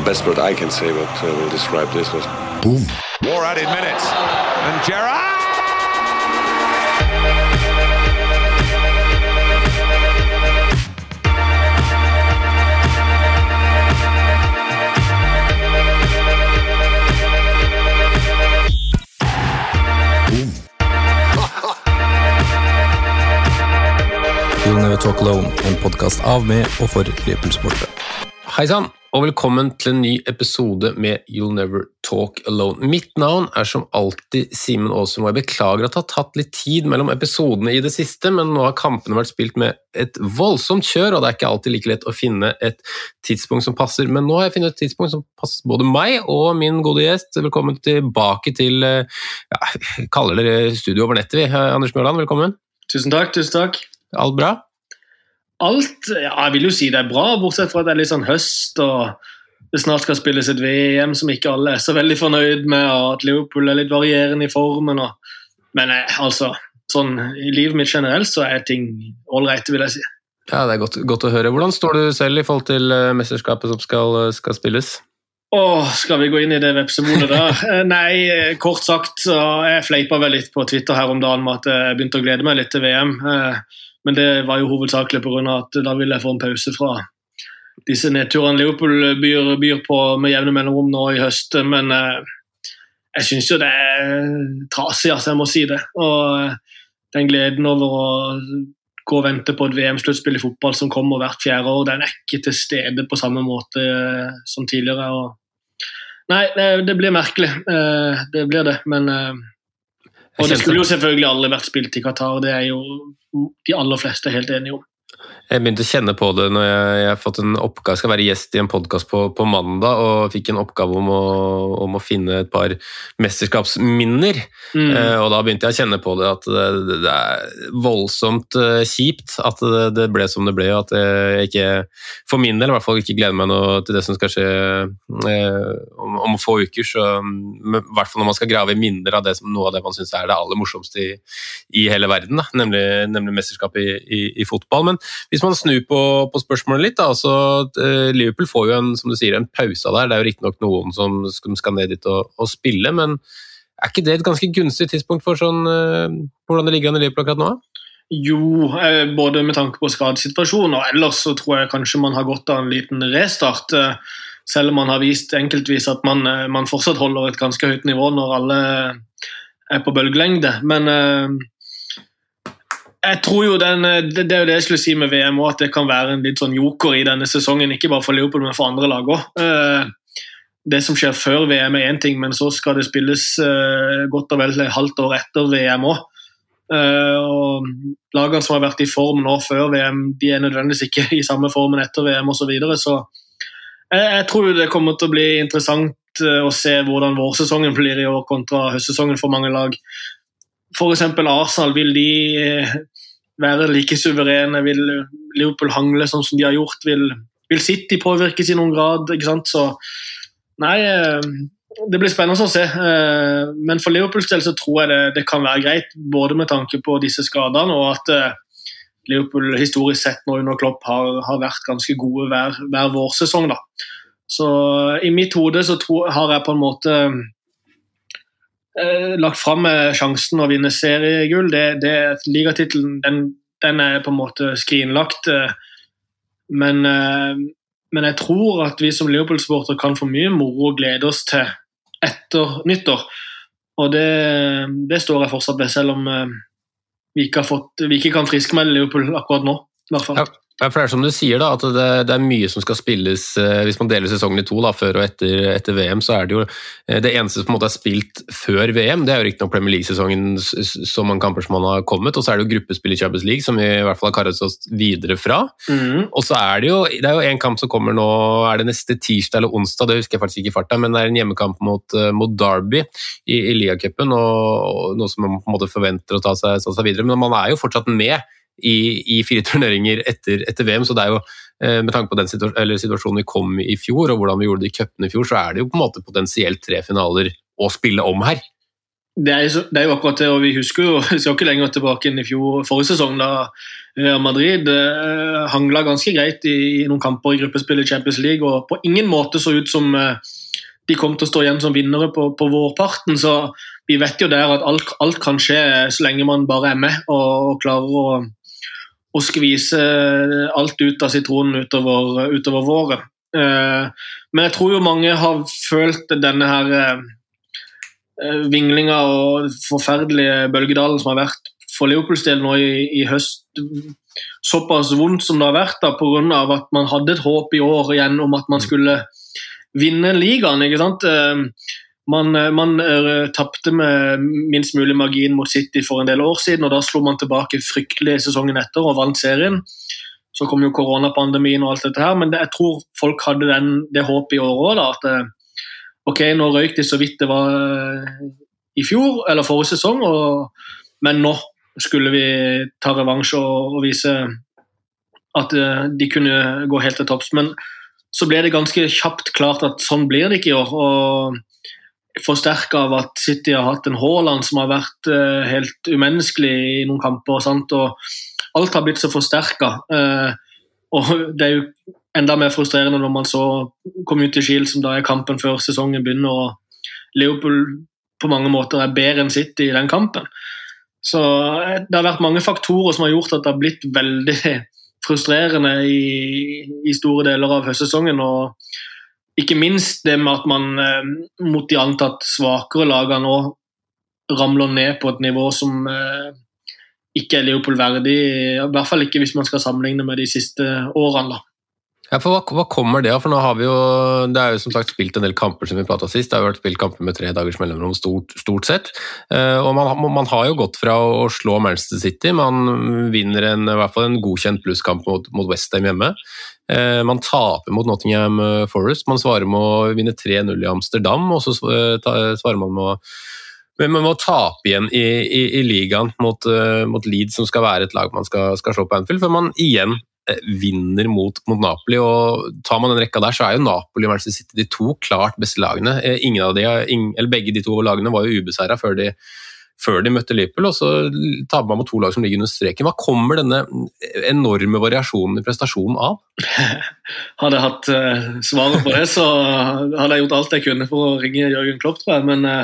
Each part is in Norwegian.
best word I can say what will describe this was boom. More added minutes. And Gerrard! You'll Never Talk Alone, en podcast av med og for Liverpool-supportere. Hei sann, og velkommen til en ny episode med You'll Never Talk Alone. Mitt navn som alltid Simen Aasum, og jeg beklager at det har tatt litt tid mellom episodene i det siste, men nå har kampene vært spilt med et voldsomt kjør, og det ikke alltid like lett å finne et tidspunkt som passer. Men nå har jeg funnet et tidspunkt som passer både meg og min gode gjest. Velkommen tilbake til, jeg kaller det studio over nettet. Anders Mjørland, velkommen. Tusen takk. Alt bra? Alt, ja, jeg vil jo si det bra, bortsett fra at det litt sånn høst, og det snart skal spilles et VM som ikke alle så veldig fornøyd med, og at Liverpool litt varierende i formen. Men altså, sånn i livet mitt generelt så ting all right, vil jeg si. Ja, det godt å høre. Hvordan står du selv i forhold til mesterskapet som skal spilles? Skal vi gå inn i det vepsebordet der? Nei, kort sagt, så jeg fleipet vel litt på Twitter her om dagen med at jeg begynte å glede meg litt til VM, men det var jo hovedsakelig på grunn av at da ville jeg få en pause fra disse nedturene Liverpool byr på med jevne mellomrom nå i høst, men jeg synes jo det trasig, altså jeg må si det, og den gleden over å gå og vente på et VM-sluttspill i fotball som kommer hvert 4. år, den ikke til stede på samme måte som tidligere, nei, det blir merkelig, det blir det, men og det skulle jo selvfølgelig aldri vært spilt i Qatar, det jo de aller fleste helt enige om. Jeg begynte å kjenne på det når jeg har fått en oppgave, skal være gjest i en podcast på mandag, og fikk en oppgave om å finne et par mesterskapsminner, og da begynte jeg å kjenne på det at det voldsomt kjipt at det ble som det ble, og at jeg ikke, for min del i hvert fall ikke gleder meg noe til det som skal skje om få uker, så i hvert fall når man skal grave i minner av det som noe av det man synes det aller morsomste i hele verden, da, nemlig mesterskap i fotball. Men hvis man snur på spørsmålet litt, da, altså, Liverpool får jo som du sier, en pause der. Det jo riktig nok noen som skal ned dit og spille, men ikke det et ganske gunstig tidspunkt for sånn, hvordan det ligger an i Liverpool akkurat nå? Jo, både med tanke på skadesituasjonen, og ellers så tror jeg kanskje man har gått av en liten restart, selv om man har vist enkeltvis at man fortsatt holder et ganske høyt nivå når alle på bølgelengde, men jeg tror jo det jo det jeg skulle si med VM også, at det kan være en litt sånn joker i denne sesongen, ikke bare for Liverpool, men for andre lag også. Det som skjer før VM en ting, men så skal det spilles godt og vel halvt år etter VM også. Og lagene som har vært i form nå før VM, de nødvendigvis ikke i samme formen etter VM og så videre, så jeg tror det kommer til å bli interessant å se hvordan vårsesongen blir i år kontra høstsesongen for mange lag. For eksempel Arsenal, vil de være like suverene, vil Liverpool hangle sånn som de har gjort, vil City påvirkes i noen grad, ikke sant? Så nei, det blir spennende å se, men for Liverpools del så tror jeg det kan være greit, både med tanke på disse skadene, og at Liverpool historisk sett nå under Klopp har vært ganske gode hver vårsesong da. Så i mitt hode så har jeg på en måte lagt frem med sjansen å vinne seriegull, ligatitelen, den på en måte skrinlagt, men jeg tror at vi som Liverpool-supporter kan få mye moro og glede oss til etter nyttår, og det står jeg fortsatt ved, selv om vi ikke kan friskmelde Liverpool akkurat nå, i hvert fall. Ja, for det som du sier da, at det mye som skal spilles, hvis man deler sesongen i 2 da, før og etter VM, så det jo det eneste som på en måte spilt før VM, det jo riktig nok Premier League-sesongen så mange kamper som man har kommet, og så det jo gruppespill i Champions League, som vi i hvert fall har karret oss videre fra, og så det jo en kamp som kommer nå, det neste tirsdag eller onsdag, det husker jeg faktisk ikke i farta, men det en hjemmekamp mot Derby i Ligacupen, og noe som man på en måte forventer å ta seg videre, men man jo fortsatt med i 4 turneringer etter VM, så det jo med tanke på den situasjonen vi kom i fjor, og hvordan vi gjorde det i cupen i fjor, så det jo på en måte potensielt 3 finaler å spille om her. Det er jo akkurat det, og vi husker jo, vi skal ikke lenger tilbake inn i forrige sesong, da Real Madrid hanglet ganske greit i noen kamper i gruppespill i Champions League, og på ingen måte så ut som de kom til å stå igjen som vinnere på vårparten, så vi vet jo der at alt kan skje så lenge man bare med og klarer å skvise alt ut av sitronen utover våren. Men jeg tror jo mange har følt denne her vinglinga og forferdelige bølgedalen som har vært for Liverpools del nå i høst, såpass vondt som det har vært da, på grunn av at man hadde et håp i år igjen om at man skulle vinne ligaen, ikke sant? Man tappte med minst mulig margin mot City for en del år siden, og da slo man tilbake fryktelig sesongen etter og vant serien. Så kom jo koronapandemien og alt dette her, men jeg tror folk hadde det håpet i år også da, at ok, nå røyk de så vidt det var i fjor, eller forrige sesong, men nå skulle vi ta revansj og vise at de kunne gå helt til topps. Men så ble det ganske kjapt klart at sånn blir det ikke i år, og forsterket av at City har hatt en Haaland som har vært helt umenneskelig i noen kamper, og alt har blitt så forsterket. Og det er jo enda mer frustrerende når man så kom ut til Shield, som da kampen før sesongen begynner, og Liverpool på mange måter bedre enn City i den kampen. Så det har vært mange faktorer som har gjort at det har blitt veldig frustrerende i store deler av høstsesongen, og ikke minst det med at man mot de antatt svakere lagene nå ramler ned på et nivå som ikke Liverpool verdig, i hvert fall ikke hvis man skal sammenligne med de siste årene da. Ja, for hva kommer det av? For nå har vi jo, det er jo som sagt spilt en del kamper som vi pratet sist, det har jo vært spilt kamper med 3 dagers mellomrom stort sett, og man har jo gått fra å slå Manchester City, man vinner i hvert fall en godkjent plusskamp mot West Ham hjemme, man taper mot Nottingham Forest, man svarer med å vinne 3-0 i Amsterdam, og så svarer man med å tape igjen i ligaen mot Leeds, som skal være et lag man skal slå på Anfield, før man igjen vinner mot Napoli, og tar man den rekka der, så er jo Napoli og Manchester City de 2 klart beste lagene. Eller begge de 2 lagene var jo ubeseiret før de møtte Liverpool, og så taper man mot 2 lag som ligger under streken. Hva kommer denne enorme variasjonen i prestasjonen av? Hadde jeg hatt svaret på det, så hadde jeg gjort alt jeg kunne for å ringe Jørgen Klopp, tror jeg, men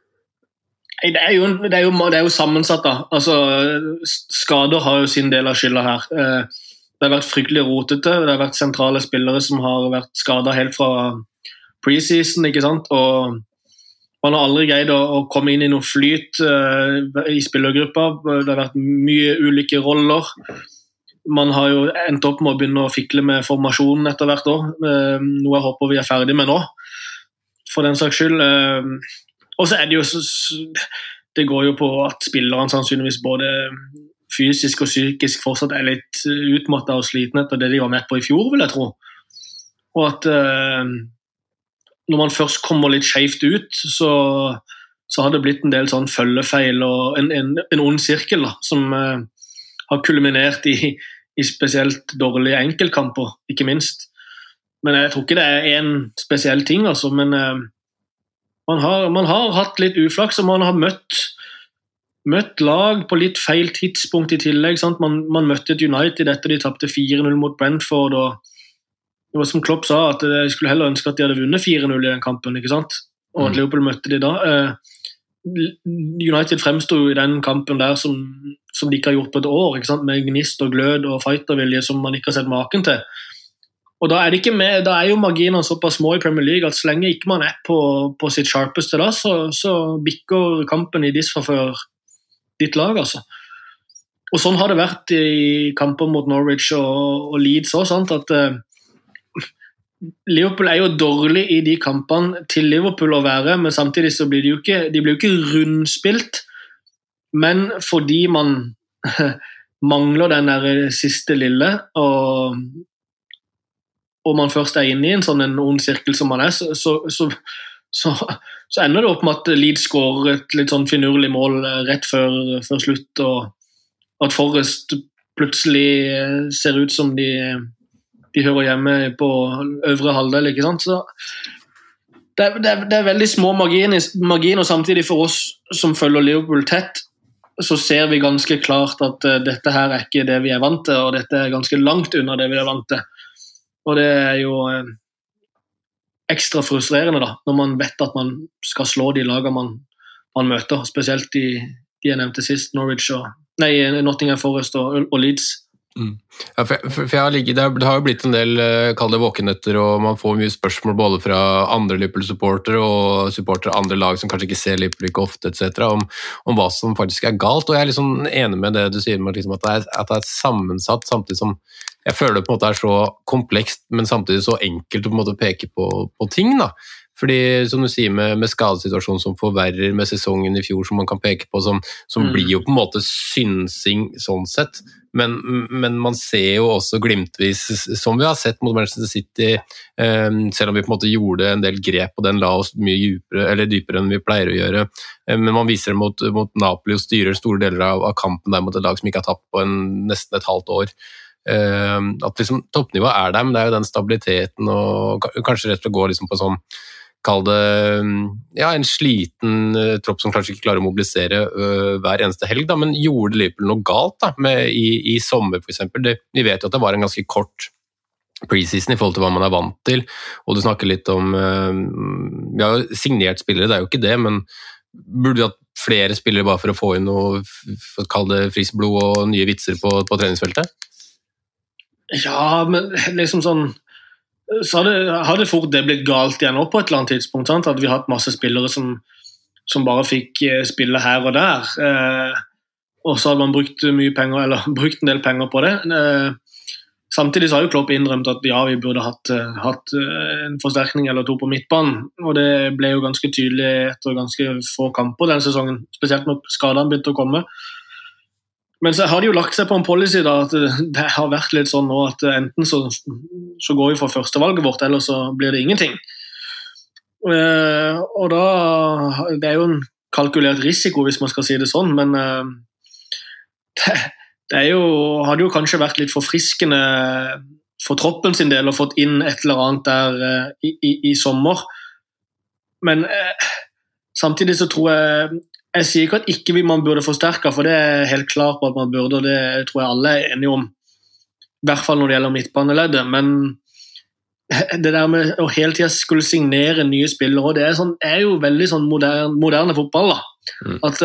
det er jo sammensatt da. Altså, skader har jo sin del av skylda her. Det har vært fryktelig rotete, det har vært sentrale spillere som har vært skadet helt fra preseason, ikke sant? Og man har aldri greid å komme inn i noe flyt i spillergruppa, det har vært mye ulike roller. Man har jo endt opp med å begynne å fikle med formasjonen etter hvert år, noe jeg håper vi er ferdig med nå, for den saks skyld. Og så er det jo, det går jo på at spillerne sannsynligvis både fysisk og psykisk fortsatt er litt utmattet og sliten etter det de var med på i fjor, vil jeg tro. Og at når man først kommer litt skjevt ut, så har det blitt en del sånn følgefeil og en ond sirkel da, som har kulminert i spesielt dårlige enkeltkamper, ikke minst. Men jeg tror ikke det er en spesiell ting, altså, men man har hatt litt uflaks, og man har møtt lag på litt feil tidspunkt i tillegg, sant? Man møtte et United etter de tappte 4-0 mot Brentford, og det var som Klopp sa, at jeg skulle heller ønske at de hadde vunnet 4-0 i den kampen, ikke sant? Og at Liverpool møtte de da. United fremstod i den kampen der som de ikke har gjort på et år, ikke sant? Med gnist og glød og fightervilje som man ikke har sett maken til. Og da er det ikke med, da er jo marginene såpass små i Premier League at så lenge ikke man er på sitt sharpeste da, så bikker kampen i disfavør ditt lag, altså. Og sånn har det vært i kamper mot Norwich og Leeds også, sant? At Liverpool er jo dårlig i de kampene til Liverpool å være, men samtidig så blir de blir jo ikke rundspilt, men fordi man mangler den der siste lille, og man først er inne i en sånn ond sirkel som man er, så ender det opp med at Leeds skårer et litt sånn finurlig mål rett før slutt, og at Forrest plutselig ser ut som de hører hjemme på øvre halvdel, ikke sant? Så Det veldig små marginer, samtidig for oss som følger Liverpool tett, så ser vi ganske klart at dette her ikke det vi vant til, og dette ganske langt unna det vi vant til. Og det jo ekstra frustrerende da, når man vet at man skal slå de lagene man møter, spesielt de jeg nevnte sist, Nottingham Forest og Leeds. Ja, for det har jo blitt en del kall det våkenetter, og man får mye spørsmål både fra andre Liverpool-supportere og supportere av andre lag som kanskje ikke ser Liverpool ikke ofte, etc., om hva som faktisk galt, og jeg liksom enig med det du sier med liksom, at det sammensatt, samtidig som jeg føler det på en måte så komplekst, men samtidig så enkelt å på en måte peke på ting da. Fordi, som du sier, med skadesituasjonen som forverrer med sesongen i fjor, som man kan peke på, som blir jo på en måte synsing sånn sett, men man ser jo også glimtvis, som vi har sett mot Manchester City, selv om vi på en måte gjorde en del grep, og den la oss mye dypere enn vi pleier å gjøre, men man viser det mot Napoli og styrer store deler av kampen der mot et lag som ikke har tapt på nesten et halvt år. At liksom, toppnivået der, men det jo den stabiliteten, og kanskje rett og slett gå liksom på sånn kall det en sliten tropp som kanskje ikke klarer å mobilisere hver eneste helg, da, men gjorde Liverpool noe galt da, i sommer for eksempel. Vi vet jo at det var en ganske kort preseason i forhold til hva man vant til, og du snakker litt om vi har jo signert spillere, det jo ikke det, men burde vi hatt flere spillere bare for å få inn noe, for å kalle det friskt blod og nye vitser på treningsfeltet? Ja, men liksom sånn så hadde fort det blitt galt igjen opp på et eller annet tidspunkt, sant? At vi har hatt masse spillere som bare fikk spille her og der, og så hadde man brukt mye penger, eller brukt en del penger på det. Samtidig så har jo Klopp innrømt at ja, vi burde hatt en forsterkning eller to på midtbanen, og det ble jo ganske tydelig etter ganske få kamper den sesongen, spesielt når skadene begynte å komme. Men så har de jo lagt seg på en policy da, at det har vært litt sånn nå at enten så går vi for førstevalget vårt, eller så blir det ingenting. Og da, det jo en kalkulert risiko hvis man skal si det sånn, men det hadde jo kanskje vært litt forfriskende for troppen sin del og fått inn et eller annet der i sommer. Men samtidig så tror jeg sier ikke at ikke man burde forsterke, for det helt klart på at man burde, og det tror jeg alle enige om, i hvert fall når det gjelder midtbaneleddet, men det der med å hele tiden skulle signere nye spillere, og det jo veldig sånn moderne fotball da, at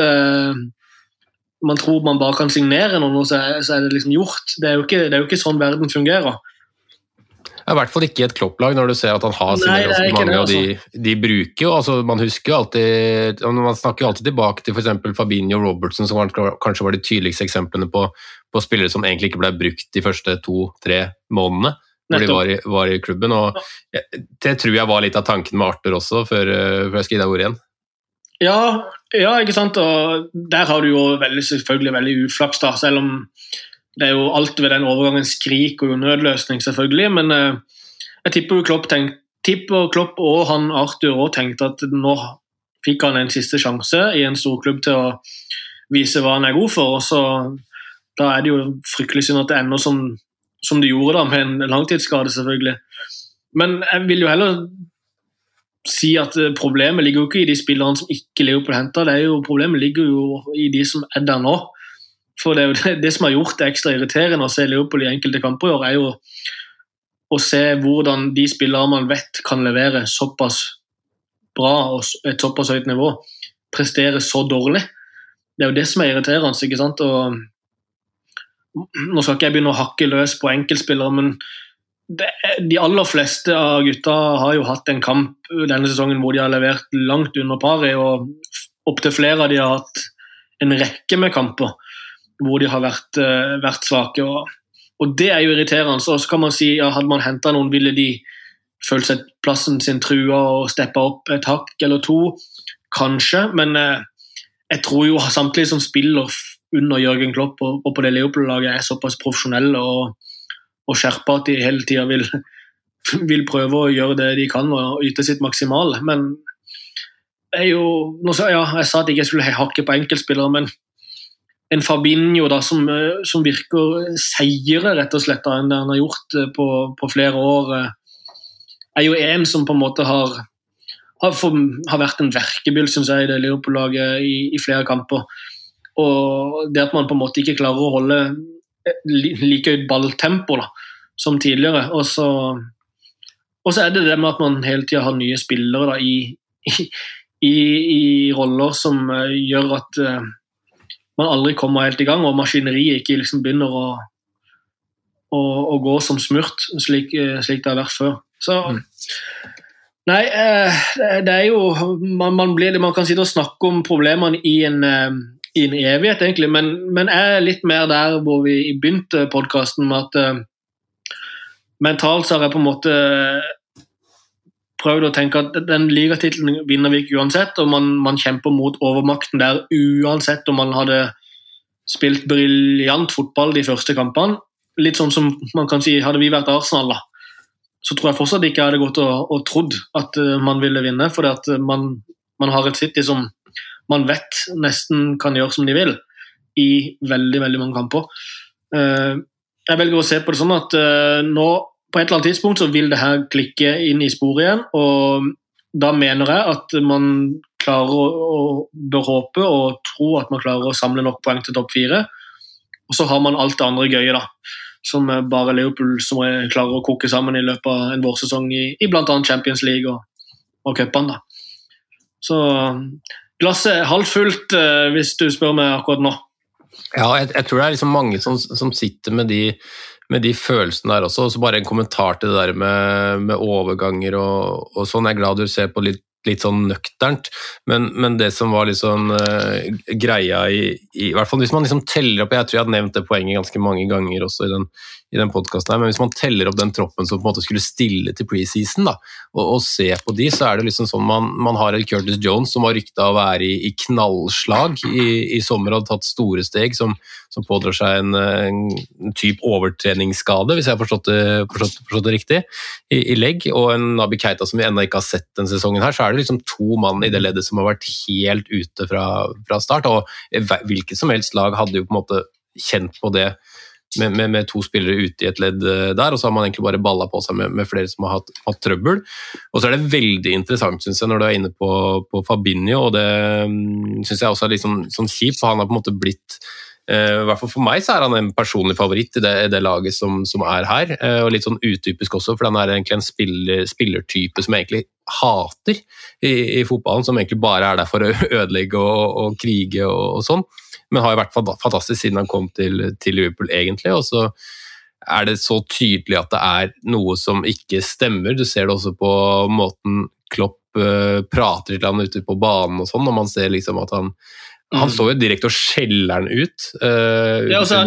man tror man bare kan signere noe, så det liksom gjort. Det jo ikke sånn verden fungerer. I hvert fall ikke et Klopp-lag når du ser at han har signert mange av de bruker jo, altså man husker jo alltid, man snakker jo alltid tilbake til for eksempel Fabinho og Robertson som kanskje var de tydeligste eksemplene på spillere som egentlig ikke ble brukt de første 2-3 månedene når de var i klubben, og det tror jeg var litt av tanken med Arthur også før jeg skal gi deg ord igjen. Ja, ikke sant, og der har du jo selvfølgelig veldig uflaks da, selv om det jo alt ved den overgangen skrik og nødløsning selvfølgelig, men jeg tipper jo Klopp og han Arthur også tenkte at nå fikk han en siste sjanse i en stor klubb til å vise hva han god for, og så da det jo fryktelig synd at det ender som det gjorde da, med en langtidsskade selvfølgelig. Men jeg vil jo heller si at problemet ligger jo ikke i de spillerne som ikke Liverpool henter, problemet ligger jo i de som der nå. For det jo det som har gjort det ekstra irriterende å se Liverpool i enkelte kamper i år, jo å se hvordan de spillere man vet kan levere såpass bra og et såpass høyt nivå, prestere så dårlig. Det jo det som irriterende, ikke sant? Og nå skal ikke jeg begynne å hakke løs på enkeltspillere, men de aller fleste av gutta har jo hatt en kamp denne sesongen hvor de har levert langt under paret, og opp til flere av de har hatt en rekke med kamper hvor de har vært svake, og det jo irriterende. Så kan man si, ja, hadde man hentet noen, ville de følt seg plassen sin trua og steppet opp et hakk eller to, kanskje, men jeg tror jo samtidig som spiller under Jørgen Klopp og på det Liverpool-laget såpass profesjonelle og skjerpe at de hele tiden vil prøve å gjøre det de kan og yte sitt maksimale, men jeg sa at jeg ikke skulle hakke på enkeltspillere, men en Fabinho da, som virker seire rett og slett enn det han har gjort på flere år, jo en som på en måte har har vært en verkebyll, synes jeg, i det Liverpool-laget i flere kamper. Og det at man på en måte ikke klarer å holde like høyt balltempo da, som tidligere. Og så det med at man hele tiden har nye spillere da, i roller som gjør at man aldri kommer helt i gang, og maskineriet ikke liksom begynner å gå som smurt, slik det har vært før. Så nei, det jo man kan sitte og snakke om problemene i en evighet egentlig, men jeg litt mer der hvor vi begynte podcasten med at mentalt så har jeg på en måte prøvd å tenke at den ligatitlen vinner vi ikke uansett, og man kjemper mot overmakten der uansett om man hadde spilt briljant fotball de første kampene. Litt sånn som man kan si, hadde vi vært Arsenal da, så tror jeg fortsatt ikke hadde gått og trodd at man ville vinne, fordi at man har et City som man vet nesten kan gjøre som de vil i veldig, veldig mange kamper. Jeg velger å se på det sånn at nå på et eller annet tidspunkt så vil det her klikke inn i sporet igjen, og da mener jeg at man klarer å bør håpe og tro at man klarer å samle nok poeng til topp 4, og så har man alt det andre gøye da, som bare Liverpool som klarer å koke sammen i løpet av en vårsesong i blant annet Champions League og cupen da. Så glasset halvfullt hvis du spør meg akkurat nå. Ja, jeg tror det liksom mange som sitter med de følelsene der også, og så bare en kommentar til det der med overganger og sånn. Jeg glad du ser på litt sånn nøkternt, men det som var litt sånn greia i hvert fall hvis man liksom teller opp, jeg tror jeg hadde nevnt det poenget ganske mange ganger også i den podcasten her, men hvis man teller opp den troppen som på en måte skulle stille til preseason da, og se på de, så det liksom sånn man har et Curtis Jones som var ryktet av å være i knallslag i sommer, hadde tatt store steg som pådrar seg en typ overtreningsskade, hvis jeg har forstått det riktig, i legg, og en Naby Keita som vi enda ikke har sett den sesongen her, så det liksom 2 mann i det leddet som har vært helt ute fra start, og hvilket som helst lag hadde jo på en måte kjent på det med 2 spillere ute i et ledd der, og så har man egentlig bare ballet på seg med flere som har hatt trøbbel. Og så det veldig interessant, synes jeg, når du inne på Fabinho, og det synes jeg også litt sånn kjipt, for han har på en måte blitt i hvert fall for meg så han en personlig favoritt i det laget som her, og litt sånn utypisk også, for han egentlig en spillertype som jeg egentlig hater i fotballen, som egentlig bare der for å ødelegge og krige og sånn, men har jo vært fantastisk siden han kom til Liverpool egentlig, og så det så tydelig at det noe som ikke stemmer. Du ser det også på måten Klopp prater til han ute på banen og sånn, og man ser liksom at han står jo direkte og skjeller han ut og så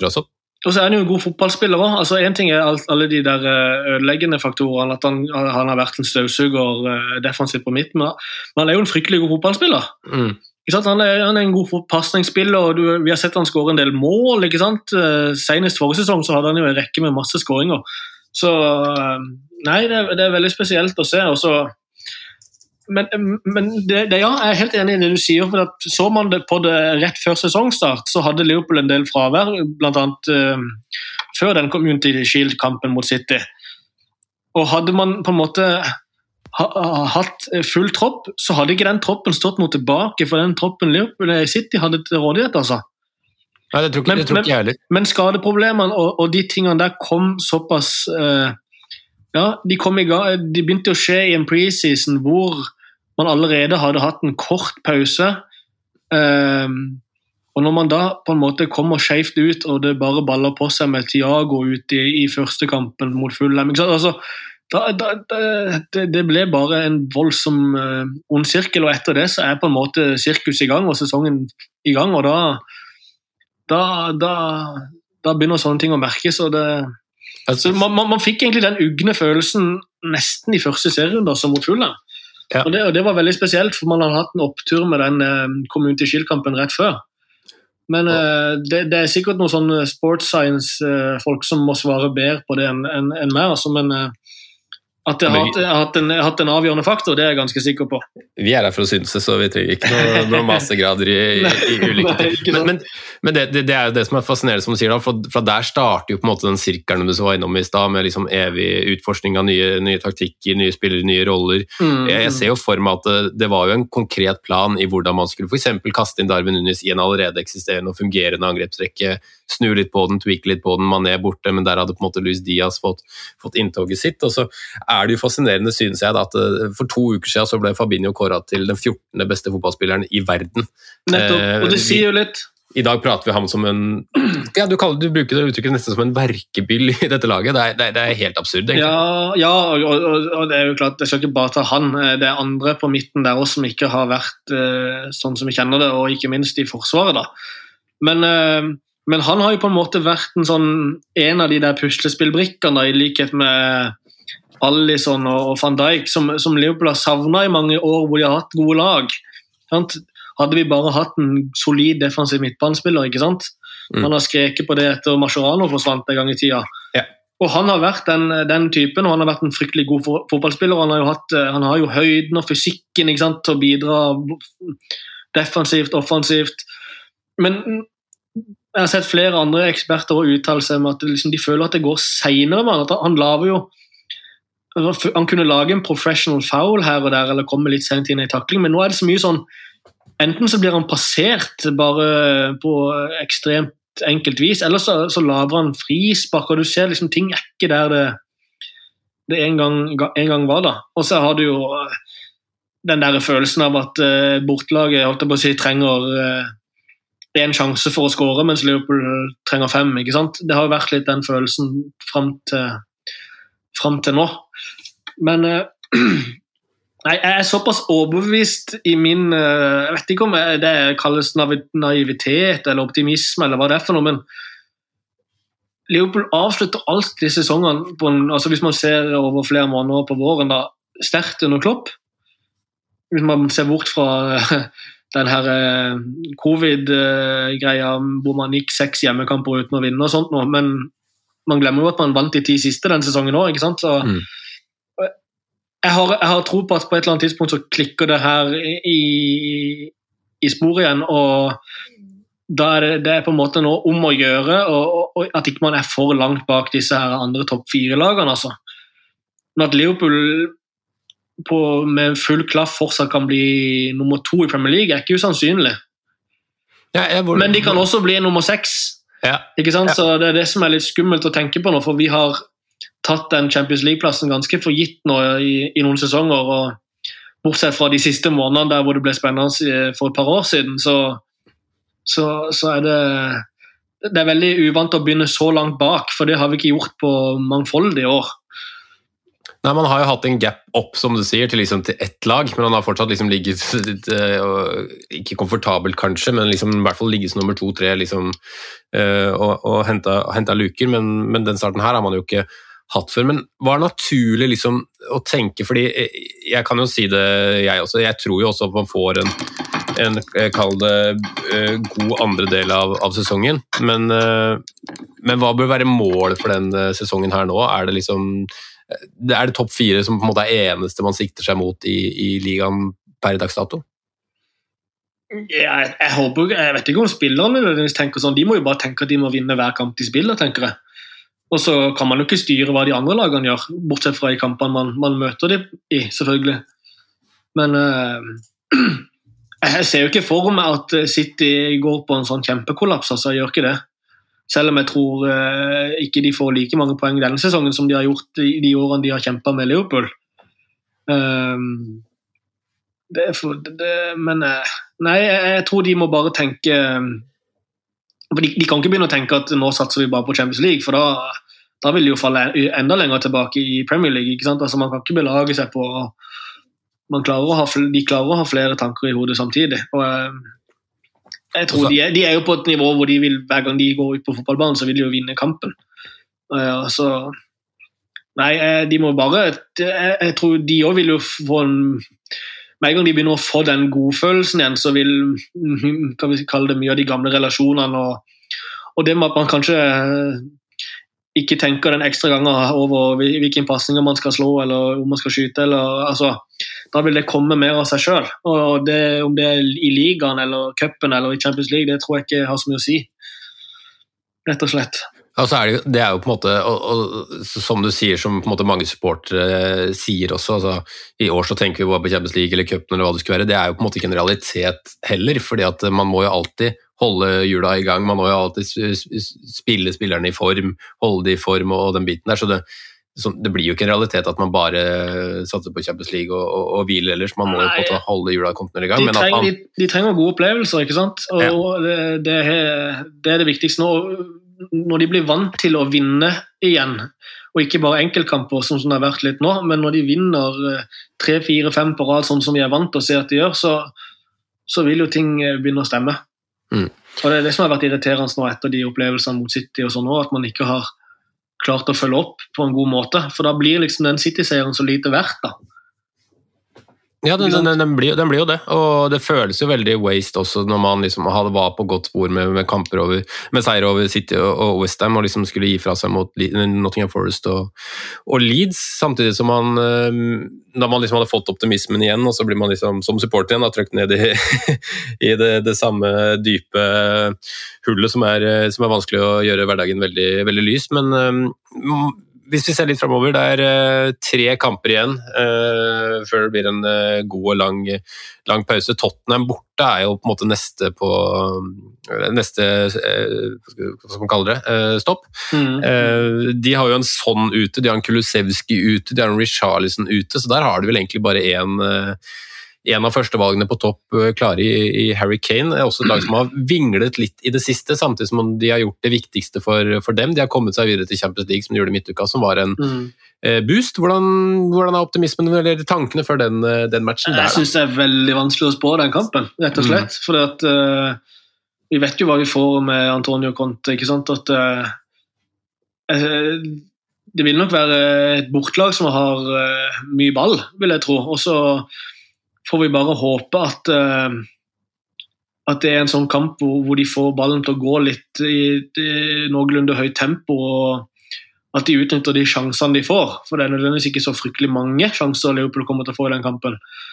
han jo en god fotballspiller også. Altså, en ting alle de der ødeleggende faktorene, at han har vært en støvsuger defensivt på midten, men han jo en fryktelig god fotballspiller. Han en god passningsspiller, og vi har sett han skåre en del mål, ikke sant? Senest forrige sesong så hadde han jo en rekke med masse skåringer. Så nei, det veldig spesielt å se, og så men jeg helt enig i det du sier, for at så man det på det rett før sesongstart, så hadde Liverpool en del fravær, blant annet før den Community Shield-kampen mot City. Og hadde man på en måte hatt full tropp, så hadde ikke den troppen stått noe tilbake for den troppen Liverpool City hadde til rådighet, altså. Nei, det tror ikke jeg heller. Men skadeproblemene og de tingene der kom såpass de kom i gang, de begynte å skje i en preseason hvor man allerede hadde hatt en kort pause, og når man da på en måte kommer skjevt ut, og det bare baller på seg med Thiago ute i første kampen mot Fulham, altså, det ble bare en voldsom ond sirkel, og etter det så på en måte sirkus i gang, og sesongen i gang, og da begynner sånne ting å merkes, og så man fikk egentlig den ugne følelsen nesten i første serien da, som mot Fulham. Ja. Og det var veldig spesielt, for man hadde hatt en opptur med den Community Shield-kampen rett før. Men det sikkert noen sånne sports science folk som må svare bedre på det enn meg, altså, men At det har hatt en avgjørende faktor, det er jeg ganske sikker på. Vi her for å synse, så vi trenger ikke noen mastergrader i ulike ting. Men det er jo det som er fascinerende, som du sier da, for der starter jo på en måte den sirkelen du så var innom i sted, med liksom evig utforskning av nye taktikker, nye spillere, nye roller. Jeg ser jo for meg at det var jo en konkret plan i hvordan man skulle for eksempel kaste inn Darwin Núñez i en allerede eksisterende og fungerende angrepsrekke, snu litt på den, tweake litt på den, man er borte, men der hadde på en måte Luis Diaz fått inntoget sitt, og så er det jo fascinerende, synes jeg, at for 2 uker siden så ble Fabinho kåret til den 14. beste fotballspilleren i verden. Nettopp, og det sier jo litt. I dag prater vi ham som en, ja, du bruker det uttrykket nesten som en verkebyll i dette laget, det er helt absurd, egentlig. Ja, og det er jo klart, jeg skal ikke bare ta han, det er andre på midten der også som ikke har vært sånn som vi kjenner det, og ikke minst i forsvaret da. Men han har jo på en måte vært en av de der puslespillbrikkene i likhet med Alisson og Van Dijk, som Liverpool har savnet i mange år hvor de har hatt gode lag. Sant? Hadde vi bare hatt en solid defensiv midtbanespiller, ikke sant? Han har skreket på det etter Mascherano forsvant en gang i tida. Ja. Og han har vært den typen, og han har vært en fryktelig god fotballspiller. Han har jo høyden og fysikken, ikke sant, til å bidra defensivt, offensivt. Men jeg har sett flere andre eksperter og uttale seg om at liksom, de føler at det går senere med han. At han laver jo, han kunne lage en professional foul her og der, eller komme litt sent inn i takling, men nå er det så mye sånn, enten så blir han passert bare på ekstremt enkelt vis, eller så laver han frispark, og du ser liksom ting er ikke der det en gang var da. Og så har du jo den der følelsen av at bortelaget, holdt jeg på å si, trenger en sjanse for å skåre, mens Liverpool trenger 5, ikke sant? Det har jo vært litt den følelsen frem til nå. Men nei, jeg er såpass overbevist i min, jeg vet ikke om det kalles naivitet eller optimisme, eller hva det er for noe, men Liverpool avslutter alltid sesongene altså hvis man ser over flere måneder på våren da, sterkt under Klopp. Hvis man ser bort fra den her covid-greia hvor man gikk 6 hjemmekamper uten å vinne og sånt nå, men man glemmer jo at man vant de 10 siste den sesongen også, ikke sant? Så jeg har tro på at på et eller annet tidspunkt så klikker det her i sporet igjen, og da er det på en måte noe om å gjøre, og at ikke man er for langt bak disse her andre topp 4-lagene, altså. Men at Liverpool med full klaff fortsatt kan bli nummer 2 i Premier League er ikke usannsynlig. Ja, men de kan også bli nummer 6. Ja. Ikke sant? Så det er det som er litt skummelt å tenke på nå, for vi har tatt den Champions League-plassen ganske for gitt nå i noen sesonger, og bortsett fra de siste månedene der hvor det ble spennende for et par år siden, så er det er veldig uvant å begynne så langt bak, for det har vi ikke gjort på mangfoldige år. Nei, man har jo hatt en gap opp, som du sier, til ett lag, men han har fortsatt liksom ligget ikke komfortabelt kanskje, men liksom i hvert fall ligget som nummer 2-3 liksom, og hentet luker, men den starten her har man jo ikke hatt før. Men var det naturlig liksom å tenke, fordi jeg kan jo si det jeg også, jeg tror jo også at man får en kall det god andre del av sesongen, men hva bør være målet for den sesongen her nå? Er det liksom det topp 4 som på en måte er eneste man sikter seg mot i ligaen per dags dato? Jeg vet ikke om spillerne tenker sånn, de må jo bare tenke at de må vinne hver kamp de spiller, tenker jeg. Og så kan man jo ikke styre hva de andre lagene gjør, bortsett fra i kampene man møter dem i, selvfølgelig. Men jeg ser jo ikke for meg at City går på en sånn kjempekollaps, altså jeg gjør ikke det. Selv om jeg tror ikke de får like mange poeng denne sesongen som de har gjort i de årene de har kjempet med Liverpool. Men nei, jeg tror de må bare tenke, for de kan ikke begynne å tenke at nå satser vi bare på Champions League, for da vil de jo falle enda lenger tilbake i Premier League, ikke sant? Altså man kan ikke belage seg på, de klarer å ha flere tanker i hodet samtidig, og jeg tror de er jo på et nivå hvor de vil, hver gang de går ut på fotballbanen, så vil de jo vinne kampen. Så nei, de må bare, jeg tror de også vil jo få med en gang de begynner å få den godfølelsen igjen, så vil, kan vi kalle det, mye av de gamle relasjonene, og det med at man kanskje ikke tenker den ekstra gangen over hvilken passninger man skal slå, eller om man skal skyte, eller, altså, da vil det komme mer av seg selv. Og om det i ligaen, eller cupen, eller i Champions League, det tror jeg ikke har så mye å si. Rett og slett. Altså det er jo på en måte, og som du sier, som på en måte mange supportere sier også, altså, i år så tenker vi bare på Champions League eller cupen eller hva det skulle være, det er jo på en måte ikke en realitet heller, fordi at man må jo alltid holde hjula i gang, man må jo alltid spille spillerne i form, holde de i form og den biten der, så det blir jo ikke en realitet at man bare satser på Champions League og hvile ellers, man må jo på en måte holde hjula kontinuerlig i gang. De trenger gode opplevelser, ikke sant? Og det er det viktigste nå, når de blir vant til å vinne igjen, og ikke bare enkeltkamper som det har vært litt nå, men når de vinner 3, 4, 5 på rad, sånn som vi er vant til å se at de gjør, så vil jo ting begynne å stemme. Og det er det som har vært irriterende nå etter de opplevelsene mot City og sånn nå, at man ikke har klart å følge opp på en god måte, for da blir liksom den City-seieren så lite verdt da. Ja, den blir jo det, og det føles jo veldig waste også når man liksom var på godt spor med kamper med seier over City og West Ham, og liksom skulle gi fra seg mot Nottingham Forest og Leeds, samtidig som da man liksom hadde fått optimismen igjen, og så blir man liksom som supporter igjen, trykt ned i det samme dype hullet som er vanskelig å gjøre hverdagen veldig, veldig lys, men hvis vi ser litt fremover, det er 3 kamper igjen før det blir en god og lang pause. Tottenham borte er jo på en måte neste hva skal man kalle det, stopp. De har jo en sånn ute, de har en Kulusevski ute, de har en Richarlison ute, så der har de vel egentlig bare en av førstevalgene på topp klare i Harry Kane. Det er også et lag som har vinglet litt i det siste, samtidig som de har gjort det viktigste for dem. De har kommet seg videre til Champions League, som de gjorde i midtuka, som var en boost. Hvordan er optimismen eller tankene før den matchen? Jeg synes det er veldig vanskelig å spå den kampen, rett og slett. For at, vi vet jo hva vi får med Antonio Conte, ikke sant? At det vil nok være et bortlag som har mye ball, vil jeg tro. Og så får vi bare håpe at det er en sånn kamp hvor de får ballen til å gå litt i noenlunde høyt tempo, og at de utnytter de sjansene de får, for det er nødvendigvis ikke så fryktelig mange sjanser Liverpool kommer til å få i den kampen.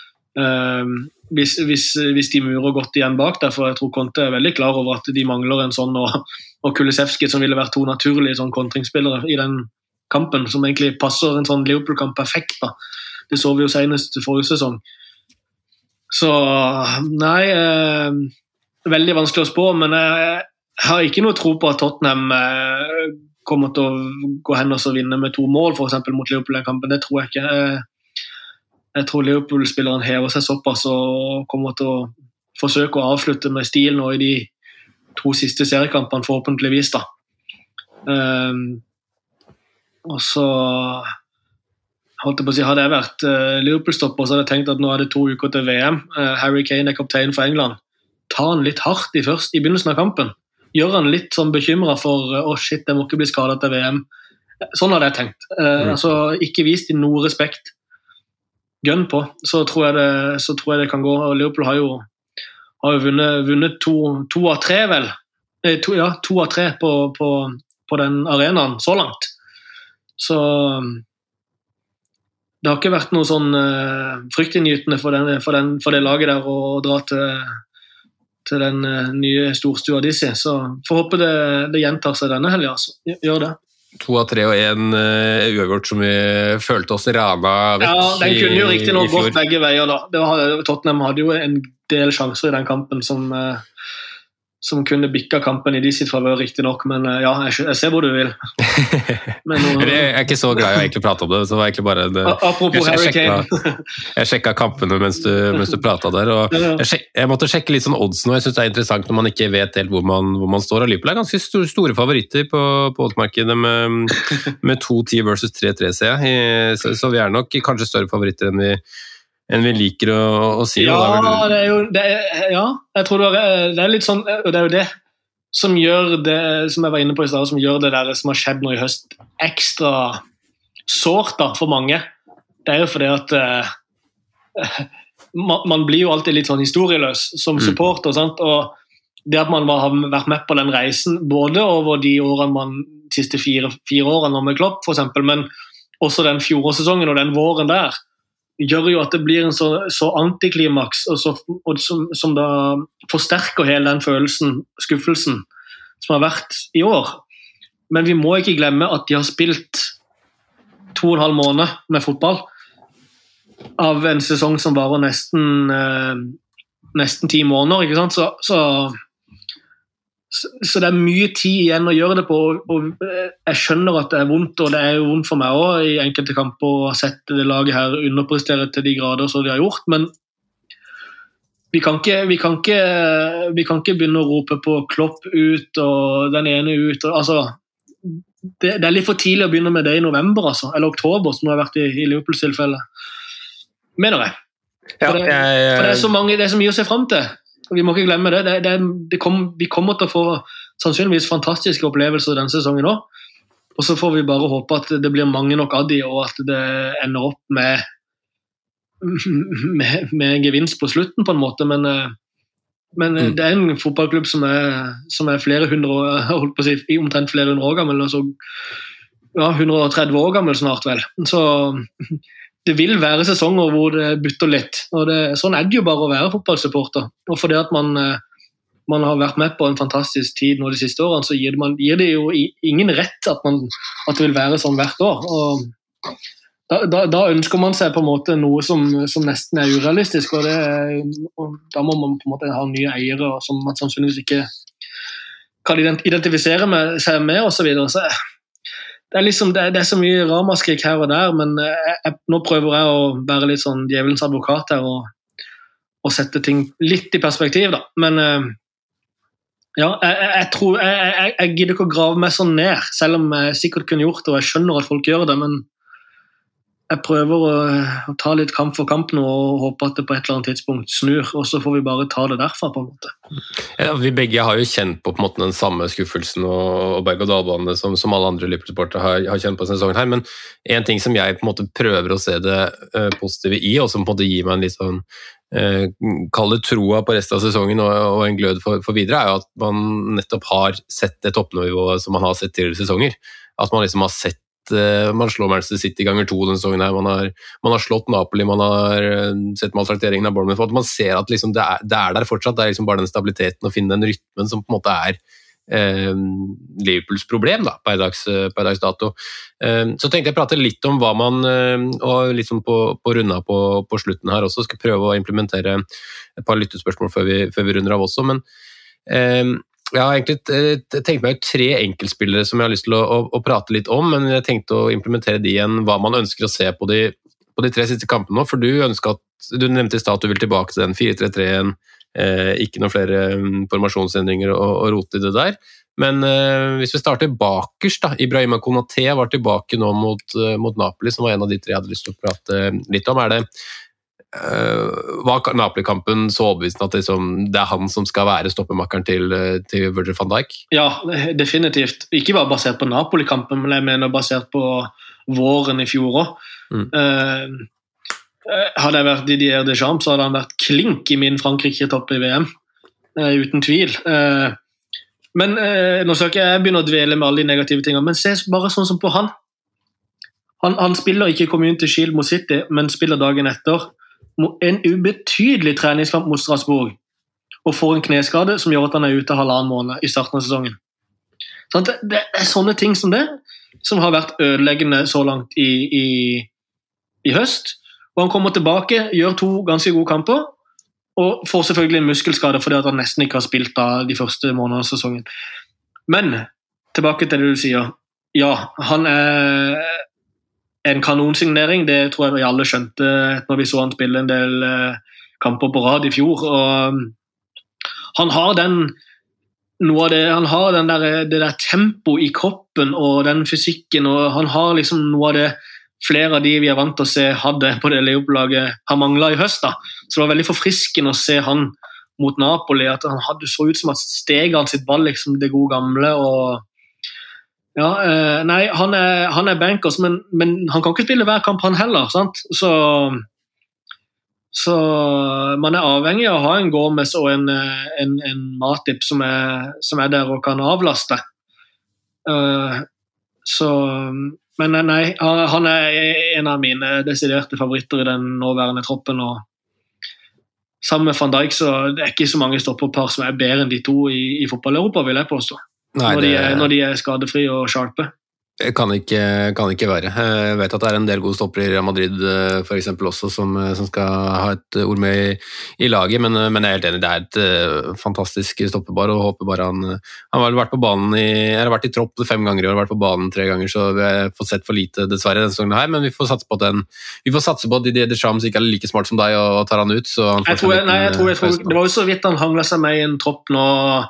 Hvis de murer godt igjen bak der, for jeg tror Conte er veldig klar over at de mangler en sånn, og Kulusevski som ville vært 2 naturlige sånn kontringsspillere i den kampen, som egentlig passer en sånn Liverpool-kamp perfekt da. Det så vi jo senest forrige sesong. Så nei, veldig vanskelig å spå, men jeg har ikke noe tro på at Tottenham kommer til å gå hen og vinne med 2 mål, for eksempel mot Liverpool i kampen. Det tror jeg ikke. Jeg tror Liverpool-spilleren hever seg såpass og kommer til å forsøke å avslutte med stil nå i de 2 siste seriekampene, forhåpentligvis da. Og så holdt jeg på å si, hadde jeg vært Liverpool-stopper, så hadde jeg tenkt at nå er det 2 uker til VM. Harry Kane er kaptein for England. Ta han litt hardt i begynnelsen av kampen. Gjør han litt sånn bekymret for shit, jeg må ikke bli skadet til VM. Sånn hadde jeg tenkt. Altså, ikke vist i noe respekt. Gønn på. Så tror jeg det kan gå. Og Liverpool har jo vunnet 2 av 3 vel. 2 av 3 på den arenaen så langt. Så det har ikke vært noe sånn fryktinngytende for det laget der å dra til den nye storstua de sier. Så får håpe det gjentar seg denne helgen. Altså. Gjør det. 2 av 3 og 1 uavgjort som vi følte oss rana vekk. Ja, den kunne jo riktig nok gått begge veier da. Tottenham hadde jo en del sjanser i den kampen som kunne bikka kampen i de sitt favør riktig nok, men ja, jeg ser hvor du vil. Jeg er ikke så glad i å egentlig prate om det, så var egentlig bare apropos Harry Kane. Jeg sjekket kampene mens du pratet der, og jeg måtte sjekke litt sånn odds nå. Jeg synes det er interessant når man ikke vet helt hvor man står, og Liverpool er ganske store favoritter på oddsmarkedet med 2-10 versus 3-3, ser jeg. Så vi er nok kanskje større favoritter enn vi liker å si. Ja, jeg tror det er litt sånn, og det er jo det som gjør det, som jeg var inne på i stedet, som gjør det der som har skjedd nå i høst ekstra sårt da, for mange. Det er jo fordi at man blir jo alltid litt sånn historieløs som supporter, sant? Og det at man har vært med på den reisen, både over de årene man siste fire årene med Klopp, for eksempel, men også den fjorårssesongen og den våren der, gjør jo at det blir en så antiklimaks, og som da forsterker hele den følelsen, skuffelsen, som har vært i år. Men vi må ikke glemme at de har spilt 2,5 måneder med fotball, av en sesong som varer nesten 10 måneder, ikke sant? Så det er mye tid igjen å gjøre det på, og jeg skjønner at det er vondt, og det er jo vondt for meg også i enkelte kamper å sette det laget her underprestere til de grader som de har gjort, men vi kan ikke begynne å rope på Klopp ut og den ene ut, altså det er litt for tidlig å begynne med det i november, altså, eller oktober, som det har vært i Liverpools tilfelle, mener jeg. For det er så mange, det er så mye å se frem til. Vi må ikke glemme det. Vi kommer til å få sannsynligvis fantastiske opplevelser denne sesongen også, og så får vi bare håpe at det blir mange nok av de, og at det ender opp med gevinst på slutten på en måte, men det er en fotballklubb som er flere hundre, holdt på å si, omtrent flere hundre år gammel, altså, 130 år gammel snart vel, så det vil være sesonger hvor det butter litt, og sånn er det jo bare å være fotballsupporter, og fordi at man har vært med på en fantastisk tid nå de siste årene, så gir det jo ingen rett at det vil være sånn hvert år, og da ønsker man seg på en måte noe som nesten er urealistisk, og da må man på en måte ha nye eiere som man sannsynligvis ikke kan identifisere seg med, og så videre, så det er så mye ramaskrik her og der, men nå prøver jeg å være litt sånn djevelens advokat her og sette ting litt i perspektiv da, men ja, jeg tror jeg gidder ikke å grave meg sånn ned, selv om jeg sikkert kunne gjort det, og jeg skjønner at folk gjør det, men jeg prøver å ta litt kamp for kamp nå og håper at det på et eller annet tidspunkt snur, og så får vi bare ta det derfra på en måte. Ja, vi begge har jo kjent på en måte den samme skuffelsen og berg-og-dal-banene som alle andre Liverpool-supportere har kjent på sesongen her, men en ting som jeg på en måte prøver å se det positive i, og som på en måte gir meg en litt sånn kall det troa på resten av sesongen og en glød for videre, er jo at man nettopp har sett det toppnivå som man har sett tidligere sesonger, at man liksom har sett man slår Manchester City ganger 2 denne sesongen her, man har slått Napoli, man har sett maltrakteringen av Bournemouth, man ser at liksom det er der fortsatt, det er liksom bare den stabiliteten å finne den rytmen som på en måte er Liverpools problem da, per dags dato. Så tenkte jeg prate litt om hva man, og litt sånn på runda på slutten her også, skal prøve å implementere et par lyttespørsmål før vi runder av også, men jeg har egentlig tenkt meg 3 enkeltspillere som jeg har lyst til å prate litt om, men jeg tenkte å implementere de igjen, hva man ønsker å se på de 3 siste kampene nå, for du nevnte i stad at du vil tilbake til den 4-3-3-en, ikke noen flere formasjonsendringer og rote i det der, men hvis vi starter bakerst da, Ibrahima Konaté var tilbake nå mot Napoli, som var en av de 3 jeg hadde lyst til å prate litt om, var Napoli-kampen så overbevisende at det er han som skal være stoppemakkeren til Virgil van Dijk? Ja, definitivt. Ikke bare basert på Napoli-kampen, men jeg mener basert på våren i fjor også. Hadde jeg vært Didier Deschamps, så hadde han vært klink i min Frankrike-topp i VM. Uten tvil. Men nå skal ikke jeg begynne å dvele med alle de negative tingene, men se bare sånn som på han. Han spiller ikke Community Shield mot City, men spiller dagen etter en ubetydelig treningskamp mot Strasbourg og får en kneskade som gjør at han er ute 1,5 måned i starten av sesongen. Sånn, det er sånne ting som det som har vært ødeleggende så langt i høst, og han kommer tilbake, gjør 2 ganske gode kamper og får selvfølgelig en muskelskade fordi at han nesten ikke har spilt av de første månedene av sesongen. Men tilbake til det du sier, ja, han er en kanonsignering, det tror jeg vi alle skjønte når vi så han spille en del kamper på rad i fjor, og han har noe av det, han har det der tempo i kroppen og den fysikken, og han har liksom noe av det flere av de vi er vant til å se hadde på det Liverpool-laget har manglet i høst da, så det var veldig forfriskende å se han mot Napoli, at han hadde så ut som at steget han sitt ball liksom det gode gamle, og ja, nei, han er bankers, men han kan ikke spille hver kamp han heller, sant? Så man er avhengig av å ha en Gomez og en Matip som er der og kan avlaste. Så, men nei, han en av mine desiderte favoritter i den nåværende troppen, og sammen med Van Dijk, så det ikke så mange stopperpar som bedre enn de to i fotball-Europa, vil jeg påstå. Nei, når de skadefri og sharpe. Kan ikke være. Jeg vet at det en del gode stoppere i Real Madrid for eksempel også, som skal ha et ord med i laget, men jeg helt enig, det et fantastisk stoppebar, og håper bare han har vel vært på banen jeg har vært i tropp 5 ganger, og har vært på banen 3 ganger, så vi har fått sett for lite dessverre denne sesongen her, men vi får satse på at Didier Deschamps ikke like smart som deg og tar han ut, så han får jeg tror det var jo så vidt han hanglet seg med i en tropp nå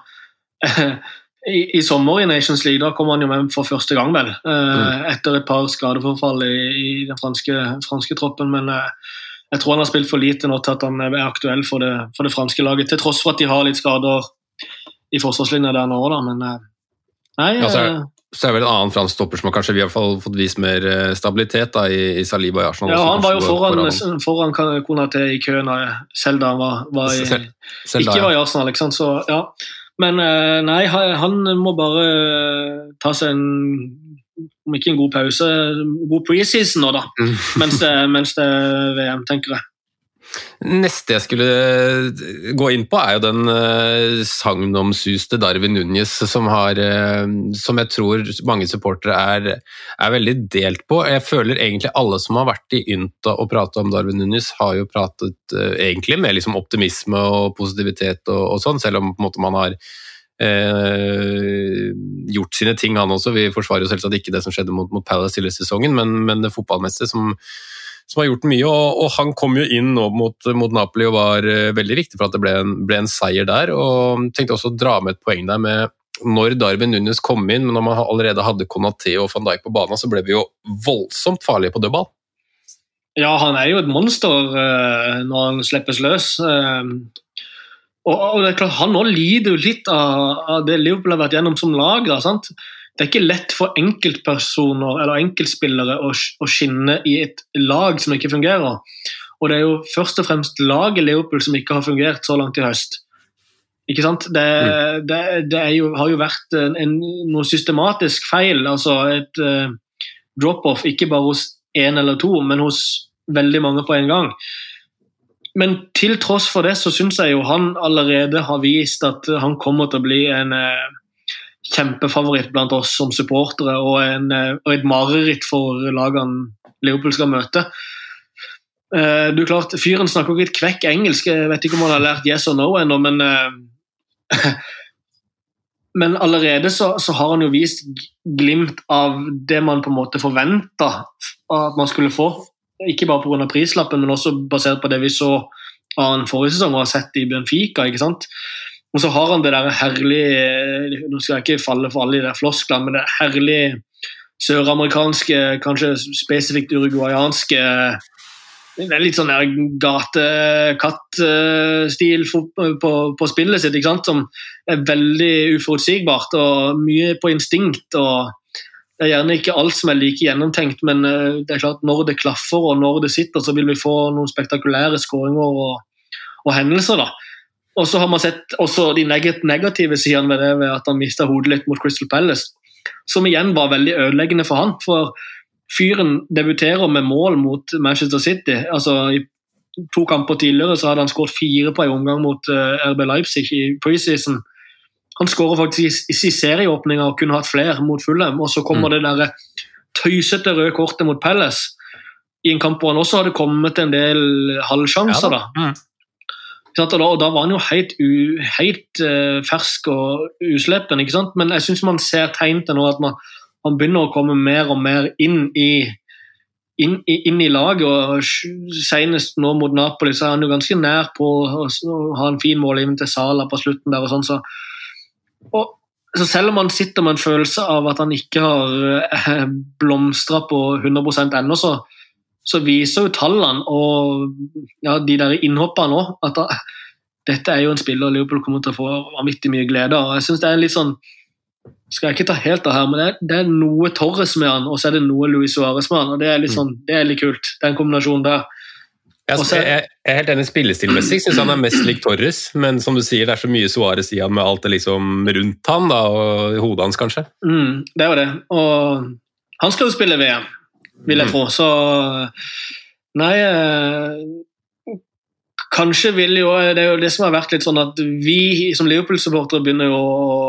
I sommer i Nations League, da kom han jo med for første gang vel, etter et par skadeforfall i den franske troppen, men jeg tror han har spilt for lite nå til at han aktuell for det franske laget, til tross for at de har litt skader i forsvarslinjen der nå da, men nei... Så vel en annen fransk stopper som kanskje vi har fått vist mer stabilitet da, i Saliba i Arsenal. Ja, han var jo foran Konaté i køen, selv da han ikke var i Arsenal, ikke sant, så ja... Men nei, han må bare ta seg om ikke en god pause, god preseason nå da, mens det VM, tenker jeg. Neste jeg skulle gå inn på jo den sagnomsuste Darwin Núñez som jeg tror mange supportere veldig delt på. Jeg føler egentlig alle som har vært i Ynta og pratet om Darwin Núñez har jo pratet egentlig med liksom optimisme og positivitet og sånn, selv om på en måte man har gjort sine ting han også. Vi forsvarer jo selvsagt ikke det som skjedde mot Palace i sesongen, men det fotballmessige som har gjort mye, og han kom jo inn nå mot Napoli og var veldig viktig for at det ble en seier der, og tenkte også å dra med et poeng der med når Darwin Núñez kom inn, men når man allerede hadde Konaté og Van Dijk på banen, så ble vi jo voldsomt farlige på dødball. Ja, han jo et monster når han slippes løs, og det klart, han nå lider jo litt av det Liverpool har vært gjennom som lag, da, sant? Det ikke lett for enkeltpersoner eller enkeltspillere å skinne i et lag som ikke fungerer. Og det jo først og fremst laget Liverpool som ikke har fungert så langt i høst. Ikke sant? Det har jo vært noe systematisk feil, altså et drop-off, ikke bare hos en eller to, men hos veldig mange på en gang. Men til tross for det så synes jeg jo han allerede har vist at han kommer til å bli en kjempefavoritt blant oss som supportere og et mareritt for lagene Liverpool skal møte. Du klart, fyren snakker ikke et kvekk engelsk, jeg vet ikke om han har lært yes or no ennå, men allerede så har han jo vist glimt av det man på en måte forventet at man skulle få, ikke bare på grunn av prislappen, men også basert på det vi så av en forrige sesong og har sett i Benfica, ikke sant? Og så har han det der herlige, nå skal jeg ikke falle for alle de der flosklene, men det herlige søramerikanske, kanskje spesifikt uruguayanske, det litt sånn der gatekatt-stil på spillet sitt, ikke sant? Som veldig uforutsigbart og mye på instinkt, og det gjerne ikke alt som like gjennomtenkt, men det klart når det klaffer og når det sitter, så vil vi få noen spektakulære skåringer og hendelser da. Og så har man sett også de negative sidene ved det, ved at han mistet hodet litt mot Crystal Palace, som igjen var veldig ødeleggende for han, for fyren debuterer med mål mot Manchester City, altså i 2 kamper tidligere så hadde han skåret 4 på en omgang mot RB Leipzig i preseason. Han skårer faktisk i serieåpninger og kunne hatt flere mot Fulham, og så kommer det der tøysete røde kortet mot Palace i en kamp hvor han også hadde kommet en del halvsjanser da. Og da var han jo helt fersk og usleppen, ikke sant? Men jeg synes man ser tegn til nå at man begynner å komme mer og mer inn i laget, og senest nå mot Napoli så han jo ganske nær på å ha en fin målgivning til Salah på slutten der og sånn, så selv om man sitter med en følelse av at han ikke har blomstret på 100% ennå, så viser jo tallene og de der innhoppene også, at dette jo en spiller Liverpool kommer til å få vanvittig mye glede av. Jeg synes det litt sånn, skal jeg ikke ta helt av her, men det noe Torres med han, og så det noe Luis Suarez med han, og det litt sånn, det litt kult, den kombinasjonen der. Jeg er helt enig spillestilmessig, synes han mest lik Torres, men som du sier, det så mye Suarez i han med alt det liksom rundt han da, og i hodet hans kanskje. Det var det, og han skal jo spille VM, vil jeg tro, så nei, kanskje vil jo, det jo det som har vært litt sånn at vi som Liverpool-supportere begynner jo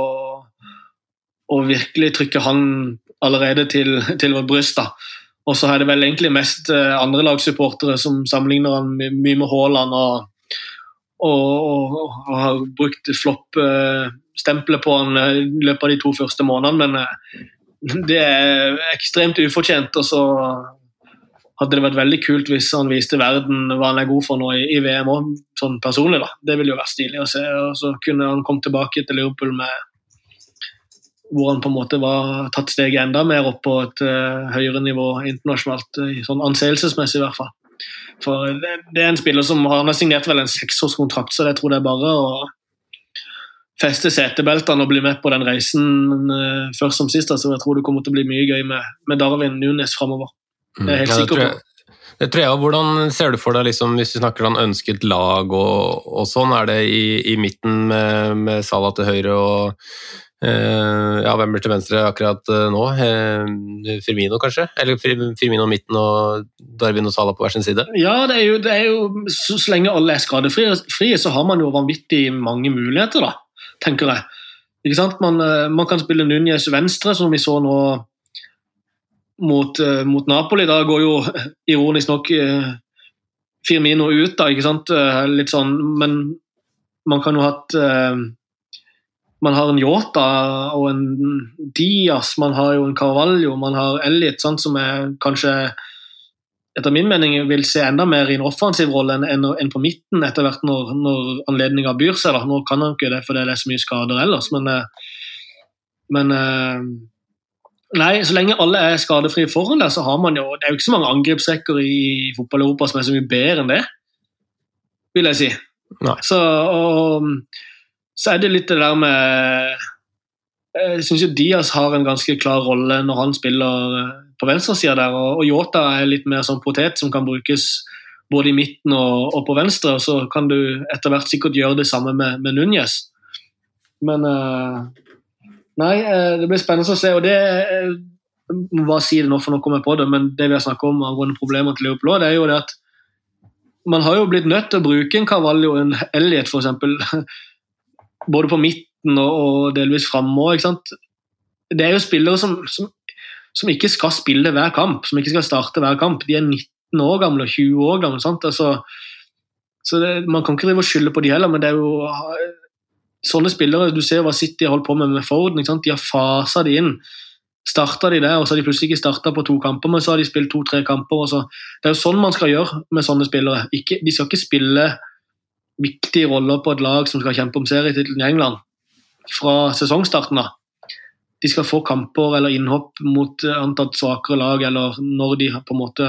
å virkelig trykke han allerede til vårt bryst da. Og så er det vel egentlig mest andre lagsupportere som sammenligner han mye med Haaland og har brukt flopp-stempelet på han i løpet av de 2 første månedene, men det ekstremt ufortjent, og så hadde det vært veldig kult hvis han viste verden hva han god for nå i VM også, sånn personlig da. Det ville jo være stilig å se, og så kunne han komme tilbake til Liverpool med hvor han på en måte var tatt steget enda mer opp på et høyere nivå internasjonalt, sånn anseelsesmessig i hvert fall. For det en spiller som han har signert vel en 6-årskontrakt, så jeg tror det bare å feste setebeltene og bli med på den reisen først som sist, så jeg tror det kommer til å bli mye gøy med Darwin Núñez fremover. Det er helt sikker på. Det tror jeg. Hvordan ser du for deg, liksom, hvis du snakker om ønsket lag og sånn, det i midten med Salah til høyre og hvem til venstre akkurat nå? Firmino kanskje? Eller Firmino midten og Darwin og Salah på hver sin side? Ja, det er jo så lenge alle skadefrie, så har man jo vanvittig mange muligheter da, tenker jeg. Ikke sant? Man kan spille Núñez venstre, som vi så nå mot Napoli. Da går jo ironisk nok Firmino ut da, ikke sant? Litt sånn, men man kan jo man har en Jota og en Diaz, man har jo en Carvalho, man har Elliot, sant, som kanskje etter min mening vil se enda mer i en offensiv rolle enn på midten etter hvert når anledningen byr seg. Da. Nå kan han ikke det, for det så mye skader ellers, men nei, så lenge alle skadefrie foran der, så har man jo, det jo ikke så mange angrepsrekker i fotball-Europa som så mye bedre enn det, vil jeg si. Nei. Så det litt det der med jeg synes jo Diaz har en ganske klar rolle når han spiller på venstre siden der, og Jota litt mer sånn potet som kan brukes både i midten og på venstre, og så kan du etter hvert sikkert gjøre det samme med Núñez. Men nei, det blir spennende å se, og det må bare si det nå, for nå kommer jeg på det, men det vi har snakket om av våre problemer til Liverpool, det jo det at man har jo blitt nødt til å bruke en Carvalho og en Elliot for eksempel, både på midten og delvis fremover, ikke sant? Det jo spillere som ikke skal spille hver kamp, som ikke skal starte hver kamp. De 19 år gamle og 20 år gamle, sant? Altså, så man kan ikke drive og skylde på de heller, men det jo sånne spillere, du ser hva City har holdt på med Foden, ikke sant? De har faset de inn, startet de der, og så har de plutselig ikke startet på 2 kamper, men så har de spilt 2-3 kamper, og så. Det jo sånn man skal gjøre med sånne spillere. De skal ikke spille viktige roller på et lag som skal kjempe om serietitelen i England fra sesongstarten da. De skal få kamper eller innhopp mot antatt svakere lag, eller når de på en måte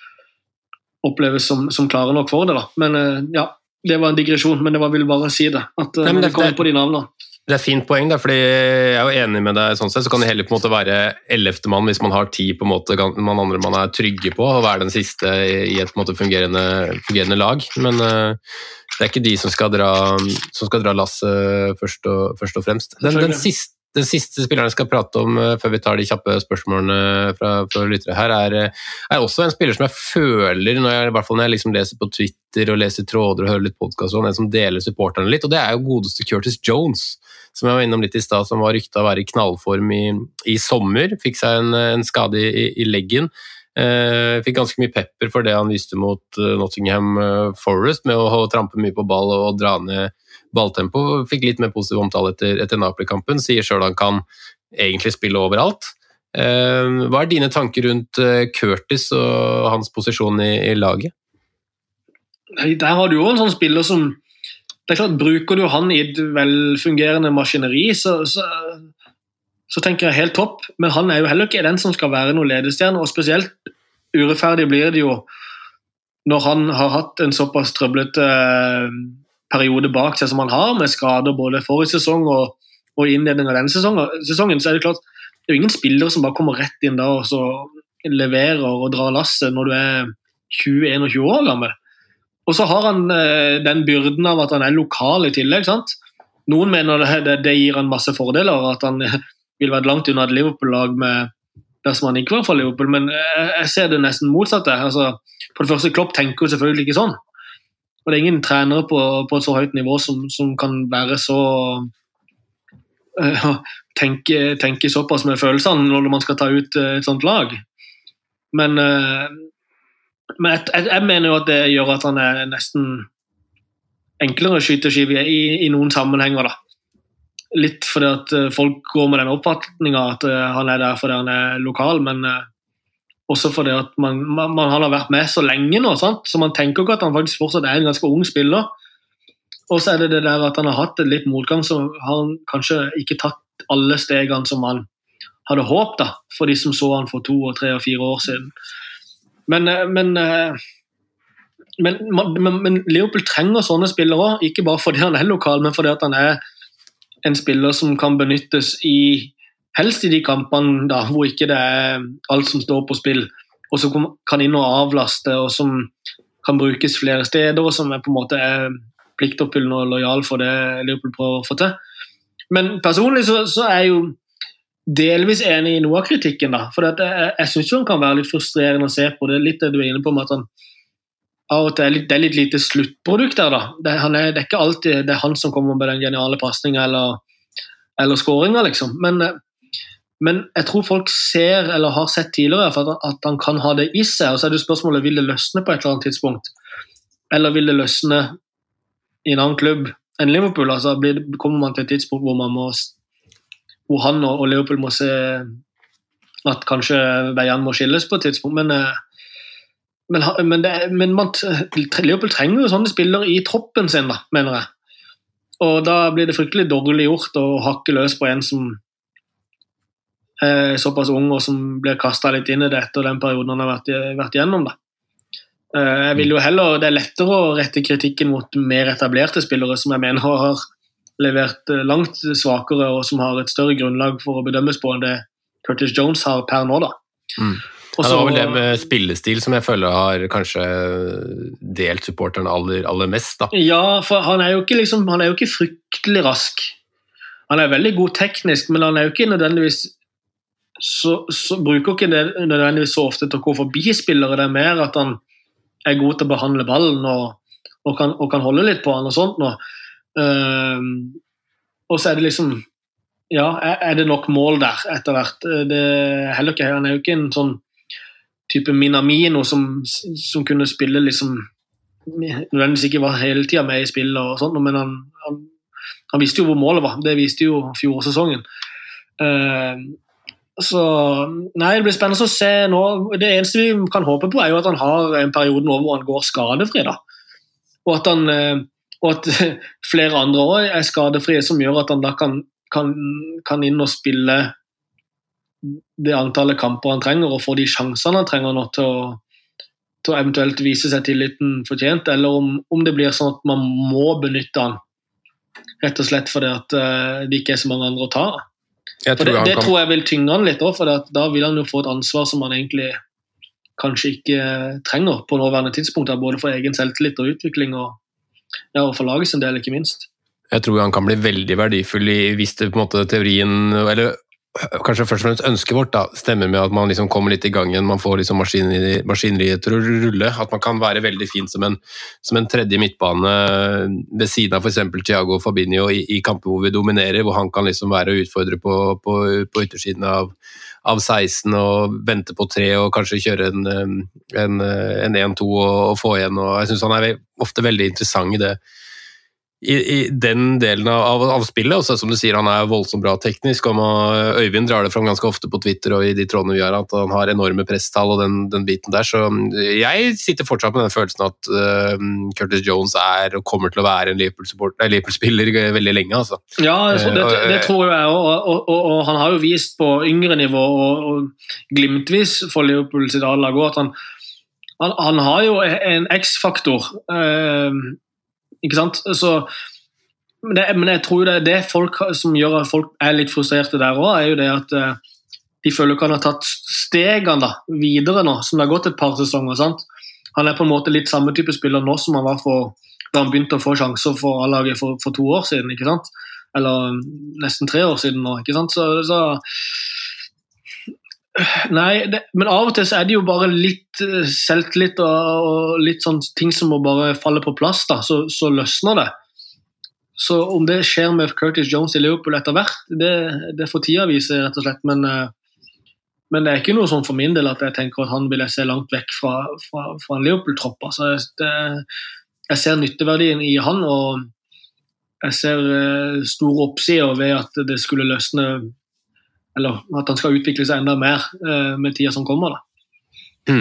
oppleves som klare nok for det da. Men ja, det var en digresjon, men det var vel bare å si det, at det kommer på de navnene. Det fint poeng, fordi jeg jo enig med deg sånn sett, så kan det heller på en måte være 11. mann hvis man har 10 på en måte, man andre man trygge på, og være den siste i et på en måte fungerende lag, men det ikke de som skal dra lasset først og fremst. Den siste spilleren jeg skal prate om før vi tar de kjappe spørsmålene fra lyttere her, også en spiller som jeg føler, i hvert fall når jeg liksom leser på Twitter og leser tråder og hører litt podcast, en som deler supporterne litt, og det jo godeste Curtis Jones, som jeg var innom litt i stad, som var ryktet å være i knallform i sommer, fikk seg en skade i leggen, fikk ganske mye pepper for det han viste mot Nottingham Forest, med å trampe mye på ball og dra ned balltempo, fikk litt mer positiv omtale etter Napoli-kampen, sier selv han kan egentlig spille overalt. Hva dine tanker rundt Curtis og hans posisjon i laget? Der har du jo en sånn spiller som, det klart, bruker du han i et velfungerende maskineri, så tenker jeg helt topp, men han jo heller ikke den som skal være noen ledestjerne, og spesielt urettferdig blir det jo når han har hatt en såpass trøblete periode bak seg som han har, med skader både forrige sesong og innledning av denne sesongen, så det klart, det jo ingen spillere som bare kommer rett inn da, og så leverer og drar lasset når du 20-21 år gammel. Og så har han den byrden av at han lokal I tillegg, sant? Noen mener det gir han masse fordeler, at han vil være langt unna et Liverpool-lag dersom han ikke var for Liverpool, men jeg ser det nesten motsatte. Altså, på det første, Klopp tenker jo selvfølgelig ikke sånn. Og det ingen trenere på et så høyt nivå som kan være så tenke såpass med følelsene når man skal ta ut et sånt lag. Men jeg mener jo at det gjør at han nesten enklere skyteskive I noen sammenhenger da. Litt fordi at folk går med den oppfatningen at han der fordi han lokal, men også fordi at han har vært med så lenge nå, sant? Så man tenker ikke at han faktisk fortsatt en ganske ung spiller. Og så det der at han har hatt litt motgang, så har han kanskje ikke tatt alle stegene som han hadde håpet da, for de som så han for 2, 3 og 4 år siden. Men Liverpool trenger sånne spillere også, ikke bare fordi han lokal, men fordi at han en spiller som kan benyttes helst I de kampene da, hvor ikke det alt som står på spill, og som kan inn og avlaste, og som kan brukes flere steder, og som på en måte pliktoppfyllende og lojal for det Liverpool prøver å få til. Men personlig så jeg jo delvis enig I noe av kritikken da, for jeg synes jo han kan være litt frustrerende å se på, det litt det du inne på, med at han av og til det litt lite sluttprodukt der da. Det er ikke alltid det han som kommer med den geniale passningen eller scoringen liksom, men jeg tror folk ser eller har sett tidligere at han kan ha det I seg, og så det spørsmålet, vil det løsne på et eller annet tidspunkt? Eller vil det løsne I en annen klubb enn Liverpool? Altså kommer man til et tidspunkt hvor han og Liverpool må se at kanskje veiene må skilles på et tidspunkt, men Liverpool trenger jo sånne spillere I troppen sin da, mener jeg. Og da blir det fryktelig dårlig gjort å hakke løs på en som såpass ung og som blir kastet litt inn I det etter den perioden han har vært gjennom da. Jeg vil jo heller, det lettere å rette kritikken mot mer etablerte spillere som jeg mener har levert langt svakere og som har et større grunnlag for å bedømmes på enn det Curtis Jones har per nå da. Ja, det var vel det med spillestil som jeg føler har kanskje delt supporteren aller mest da. Ja, for han jo ikke fryktelig rask. Han veldig god teknisk, men han jo ikke nødvendigvis så bruker ikke det nødvendigvis så ofte til å gå forbi spillere, det mer at han god til å behandle ballen og kan holde litt på han og sånt nå. Og så det liksom ja, det nok mål der etter hvert. Heller ikke, han jo ikke en sånn type Minamino som kunne spille liksom nødvendigvis ikke var hele tiden med I spillet og sånt, men han visste jo hvor målet var. Det viste jo fjorårssesongen. Så nei, det blir spennende å se nå. Det eneste vi kan håpe på jo at han har en periode nå hvor han går skadefri da. Og at flere andre også skadefrie som gjør at han da kan inn og spille det antallet kamper han trenger og få de sjansene han trenger nå til å eventuelt vise seg tilliten fortjent, eller om det blir sånn at man må benytte han rett og slett fordi at det ikke så mange andre å ta. Det tror jeg vil tynge han litt også, for da vil han jo få et ansvar som han egentlig kanskje ikke trenger på nåværende tidspunkt, både for egen selvtillit og utvikling og for laget sin del, ikke minst. Jeg tror han kan bli veldig verdifull hvis det på en måte teorien, eller kanskje først og fremst ønsket vårt da, stemmer med at man liksom kommer litt I gang igjen, man får liksom maskineriet til å rulle, at man kan være veldig fin som en tredje midtbane ved siden av for eksempel Thiago Fabinho I kamper hvor vi dominerer, hvor han kan liksom være og utfordre på yttersiden av 16 og vente på 3 og kanskje kjøre en 1-2 og få igjen, og jeg synes han ofte veldig interessant I det I den delen av spillet, og så som du sier, han voldsomt bra teknisk, og Øyvind drar det frem ganske ofte på Twitter og I de trådene vi har, at han har enorme presstall og den biten der, så jeg sitter fortsatt med den følelsen at Curtis Jones og kommer til å være en Liverpool-spiller veldig lenge, altså. Ja, det tror jeg, og han har jo vist på yngre nivå og glimtvis for Liverpool sitt A-lag, at han har jo en X-faktor, ikke sant? Så, men jeg tror det folk som gjør at folk litt frustrerte der også, jo det at de føler ikke han har tatt stegene da, videre nå, som det har gått et par sesonger, sant? han på en måte litt samme type spiller nå som han var da han begynte å få sjanser for A-laget for 2 år siden, ikke sant? Eller nesten 3 år siden nå, ikke sant? Nei, men av og til så det jo bare litt selvtillit og litt sånn ting som må bare falle på plass da, så løsner det. Så om det skjer med Curtis Jones i Liverpool etter hvert, det får tida vise rett og slett, men det ikke noe sånn for min del at jeg tenker at han vil se langt vekk fra en Liverpool-tropp. Altså, jeg ser nytteverdien i han, og jeg ser store oppsider ved at det skulle løsne, eller at han skal utvikle seg enda mer med tida som kommer da.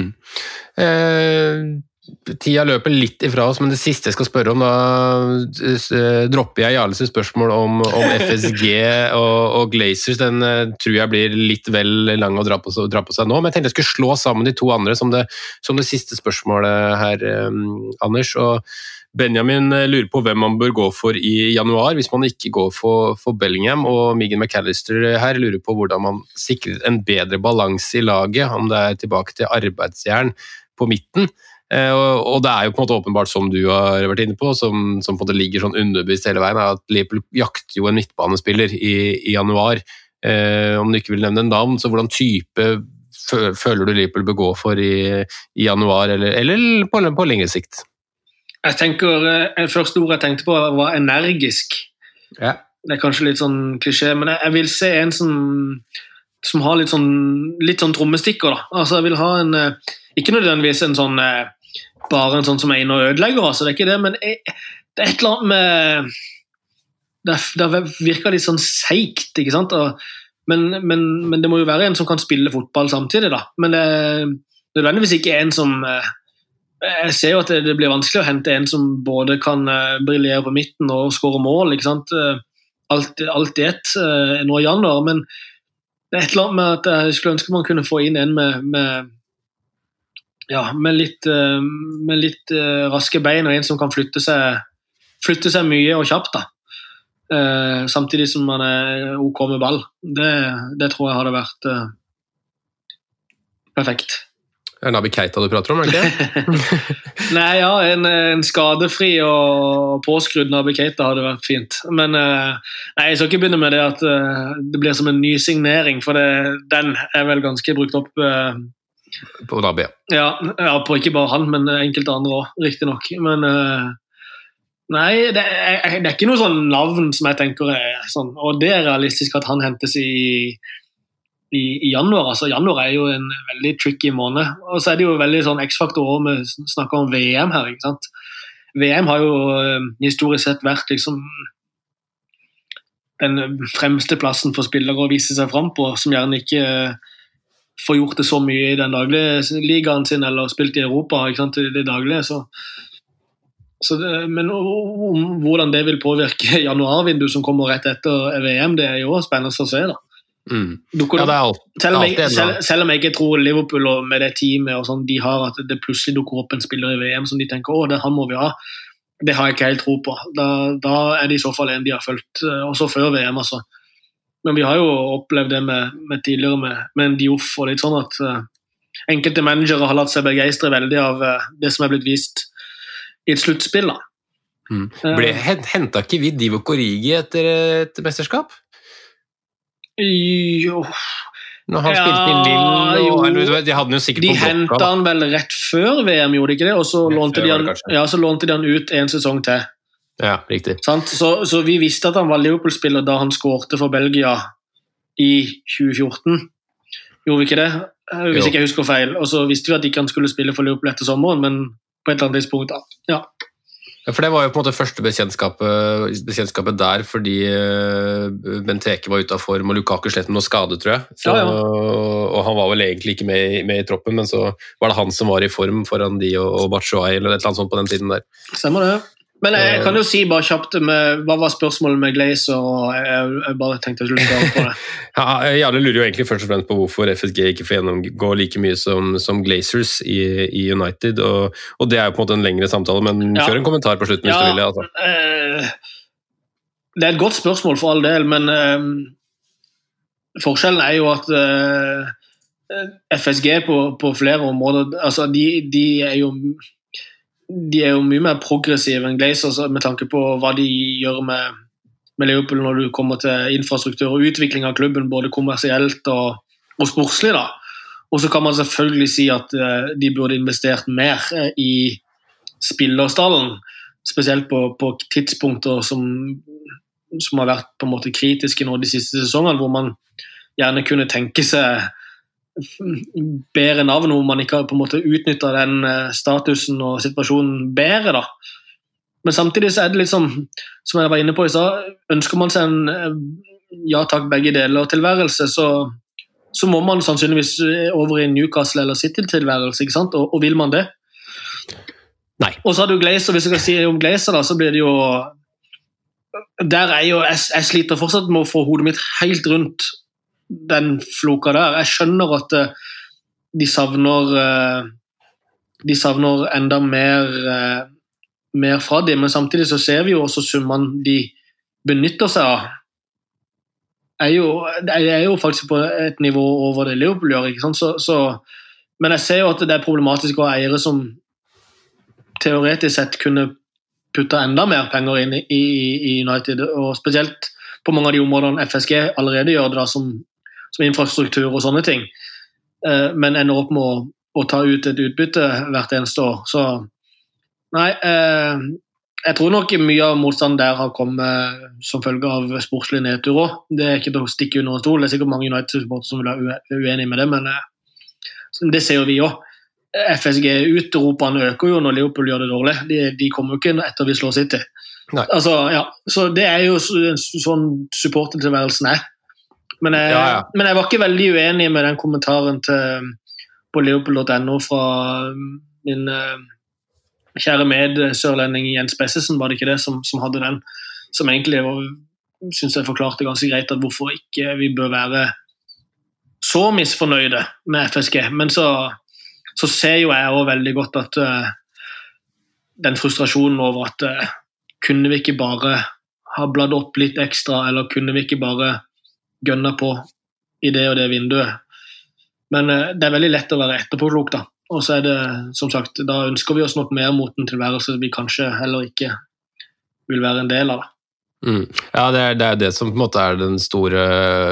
Tida løper litt ifra oss, men det siste jeg skal spørre om, da dropper jeg Jarles spørsmål om FSG og Glazers. Den tror jeg blir litt vel lang å dra på seg nå, men jeg tenkte jeg skulle slå sammen de 2 andre som det siste spørsmålet her, Anders. Og Benjamin lurer på hvem man bør gå for i januar, hvis man ikke går for Bellingham, og Megan McAllister her lurer på hvordan man sikrer en bedre balanse i laget, om det tilbake til arbeidsjern på midten. Og det jo på en måte åpenbart, som du har vært inne på, som på en måte ligger sånn underbevisst hele veien, at Liverpool jakter jo en midtbanespiller i januar, om du ikke vil nevne en navn. Så hvordan type føler du Liverpool bør gå for i januar, eller på lengre sikt? Jeg tenker, første ord jeg tenkte på var energisk. Ja. Det kanskje litt sånn klisjé, men jeg vil se en som har litt sånn trommestikker da. Altså jeg vil ha ikke nødvendigvis en sånn bare en sånn som inne og ødelegger, altså, det ikke det, men det et eller annet med det virker litt sånn seigt, ikke sant? Men det må jo være en som kan spille fotball samtidig da, men det nødvendigvis ikke en som jeg ser jo at det blir vanskelig å hente en som både kan briljere på midten og skåre mål, ikke sant? Alt i ett nå i januar, men det et eller annet med at jeg skulle ønske man kunne få inn en med litt raske bein, og en som kan flytte seg mye og kjapt da. Samtidig som man ok med ball. Det tror jeg hadde vært perfekt. Naby Keita du prater om, ikke det? Nei, ja, en skadefri og påskrudd Naby Keita hadde vært fint. Men nei, jeg skal ikke begynne med det at det blir som en ny signering, for den vel ganske brukt opp på Naby. Ja, på ikke bare han, men enkelte andre også, riktig nok. Men nei, det ikke noe sånn navn som jeg tenker sånn, og det realistisk at han hentes i januar. Altså januar jo en veldig tricky måned, og så det jo veldig sånn X-faktor også, vi snakker om VM her, ikke sant? VM har jo historisk sett vært liksom den fremste plassen for spillere å vise seg frem på, som gjerne ikke får gjort det så mye i den daglige ligaen sin, eller spilt i Europa, ikke sant, i det daglige, men hvordan det vil påvirke januarvindu som kommer rett etter VM, det jo også spennende å se da. Selv om jeg ikke tror Liverpool og med det teamet og sånn, de har at det plutselig dukker opp en spiller i VM som de tenker, det han må vi ha, det har jeg ikke helt tro på. Da det i så fall en de har følt, også før VM altså. Men vi har jo opplevd det med tidligere med en Diouf og litt sånn at enkelte managere har latt seg begeistre veldig av det som blitt vist i et sluttspill da. Hentet ikke vi Divock Origi etter et mesterskap? Jo. Når han spilte i Lille, de hadde jo sikkert de hentet han vel rett før VM, gjorde de ikke det? Og så lånte de han ut en sesong til. Ja, riktig. Så vi visste at han var Liverpool-spiller da han skårte for Belgia i 2014. Gjorde vi ikke det? Hvis ikke jeg husker feil. Og så visste vi at ikke han skulle spille for Liverpool etter sommeren, men på et eller annet tidspunkt da. Ja. Ja, for det var jo på en måte første bekjentskapet der, fordi Benteke var ute av form, og Lukaku slett med noe skade, tror jeg. Og han var vel egentlig ikke med i troppen, men så var det han som var i form foran de og Batshuayi, eller et eller annet sånt på den tiden der. Stemmer det. Men jeg kan jo si bare kjapt, hva var spørsmålet med Glazer, og jeg bare tenkte jeg skulle svare på det. Alle lurer jo egentlig først og fremst på hvorfor FSG ikke får gjennomgå like mye som Glazers i United, og det jo på en måte en lengre samtale, men kjør en kommentar på slutten hvis du vil. Altså. Det et godt spørsmål for all del, men forskjellen jo at FSG på flere områder, altså de er jo mye mer progressive enn Glazers med tanke på hva de gjør med Liverpool når du kommer til infrastruktur og utvikling av klubben, både kommersielt og sportslig da. Og så kan man selvfølgelig si at de burde investert mer i spillerstallen, spesielt på tidspunkter som har vært på en måte kritiske nå de siste sesongene, hvor man gjerne kunne tenke seg bedre navn, hvor man ikke har på en måte utnyttet den statusen og situasjonen bedre da. Men samtidig så det litt som jeg var inne på i stad, ønsker man seg en ja takk begge deler tilværelse, så må man sannsynligvis over i Newcastle eller City-tilværelse, ikke sant? Og vil man det? Nei. Og så har du Glazer, hvis jeg kan si om Glazer da, så blir det jo jeg sliter fortsatt med å få hodet mitt helt rundt den floka der. Jeg skjønner at de savner enda mer fra dem, men samtidig så ser vi jo også summene de benytter seg av. Er jo faktisk på et nivå over det Liverpool gjør, ikke sant? Men jeg ser jo at det problematisk å ha eiere som teoretisk sett kunne putta enda mer penger inn i United, og spesielt på mange av de områdene FSG allerede gjør det da, som infrastruktur og sånne ting, men ender opp med å ta ut et utbytte hvert eneste år. Så nei, jeg tror nok mye av motstanden der har kommet som følge av sportslig nedtur også. Det ikke til å stikke under en stol, det sikkert mange United-supporter som vil være uenige med det, men det ser jo vi også. FSG-utropene øker jo når Liverpool gjør det dårlig. De kommer jo ikke etter vi slår City. Altså, ja. Så det jo sånn supportertilværelsen Men jeg var ikke veldig uenig med den kommentaren på Liverpool.no fra min kjære med-sørlending Jens Bessesen, var det ikke det som hadde den, som egentlig synes jeg forklarte ganske greit at hvorfor ikke vi bør være så misfornøyde med FSG, men så ser jo jeg også veldig godt at den frustrasjonen over at kunne vi ikke bare ha bladd opp litt ekstra, eller kunne vi ikke bare gønne på i det og det vinduet. Men det veldig lett å være etterpåklok da. Og så det, som sagt, da ønsker vi oss nok mer mot en tilværelse vi kanskje heller ikke vil være en del av da. Ja, det det som på en måte den store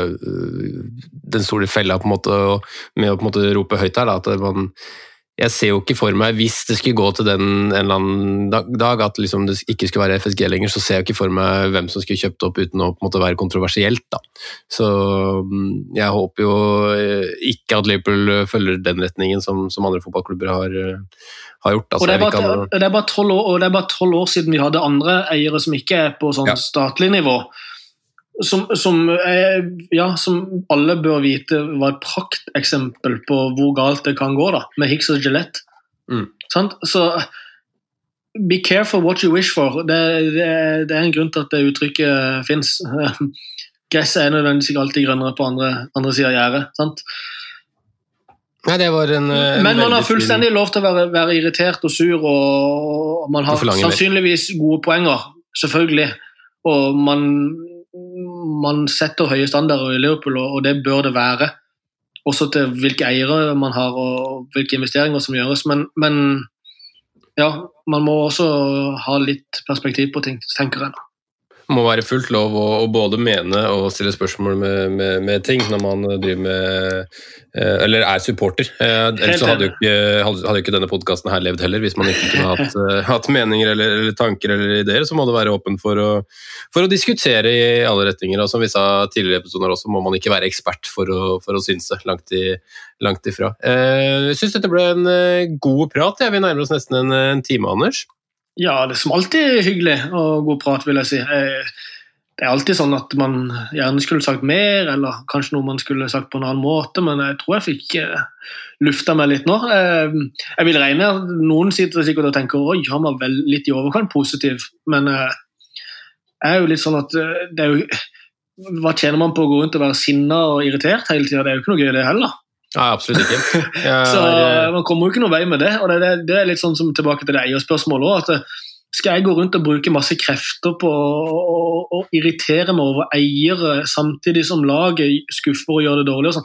fella på en måte, med å på en måte rope høyt her da, at jeg ser jo ikke for meg, hvis det skulle gå til en eller annen dag at liksom det ikke skulle være FSG lenger, så ser jeg ikke for meg hvem som skulle kjøpt opp uten å på en måte være kontroversielt da. Så jeg håper jo ikke at Liverpool følger den retningen som andre fotballklubber har gjort. Altså, og det bare 12 år siden vi hadde andre eiere som ikke på sånn statlig nivå, som alle bør vite var et prakteksempel på hvor galt det kan gå da, med Hicks og Gillette. Sant? Så be careful what you wish for. Det en grunn til at det uttrykket finnes. Gresset nødvendigvis ikke alltid grønnere på andre siden av gjerdet, sant? Nei, det var en men man har fullstendig lov til å være irritert og sur, og man har sannsynligvis gode poenger, selvfølgelig, og man setter høye standarder i Liverpool, og det bør det være, også til hvilke eiere man har, og hvilke investeringer som gjøres, men ja, man må også ha litt perspektiv på ting, tenker jeg. Det må være fullt lov å både mene og stille spørsmål med ting når man driver med, eller supporter. Ellers så hadde jo ikke denne podcasten her levd heller, hvis man ikke kunne hatt meninger eller tanker eller ideer, så må det være åpen for å diskutere i alle retninger, og som vi sa tidligere i episoder også, må man ikke være ekspert for å synse langt ifra. Jeg synes dette ble en god prat, vi nærmer oss nesten en time, Anders. Ja, det som alltid hyggelig og god prat, vil jeg si. Det alltid sånn at man gjerne skulle sagt mer, eller kanskje noe man skulle sagt på en annen måte, men jeg tror jeg fikk lufta meg litt nå. Jeg vil regne, noen sitter sikkert og tenker, oi, han var vel litt i overkant positiv, men jeg jo litt sånn at det jo, hva tjener man på å gå rundt og være sinnet og irritert hele tiden? Det jo ikke noe gøy det heller. Ja, absolutt ikke. Så man kommer jo ikke noe vei med det, og det litt sånn som tilbake til det eierspørsmålet også, at skal jeg gå rundt og bruke masse krefter på å irritere meg over eiere samtidig som laget skuffer og gjør det dårlig og sånn,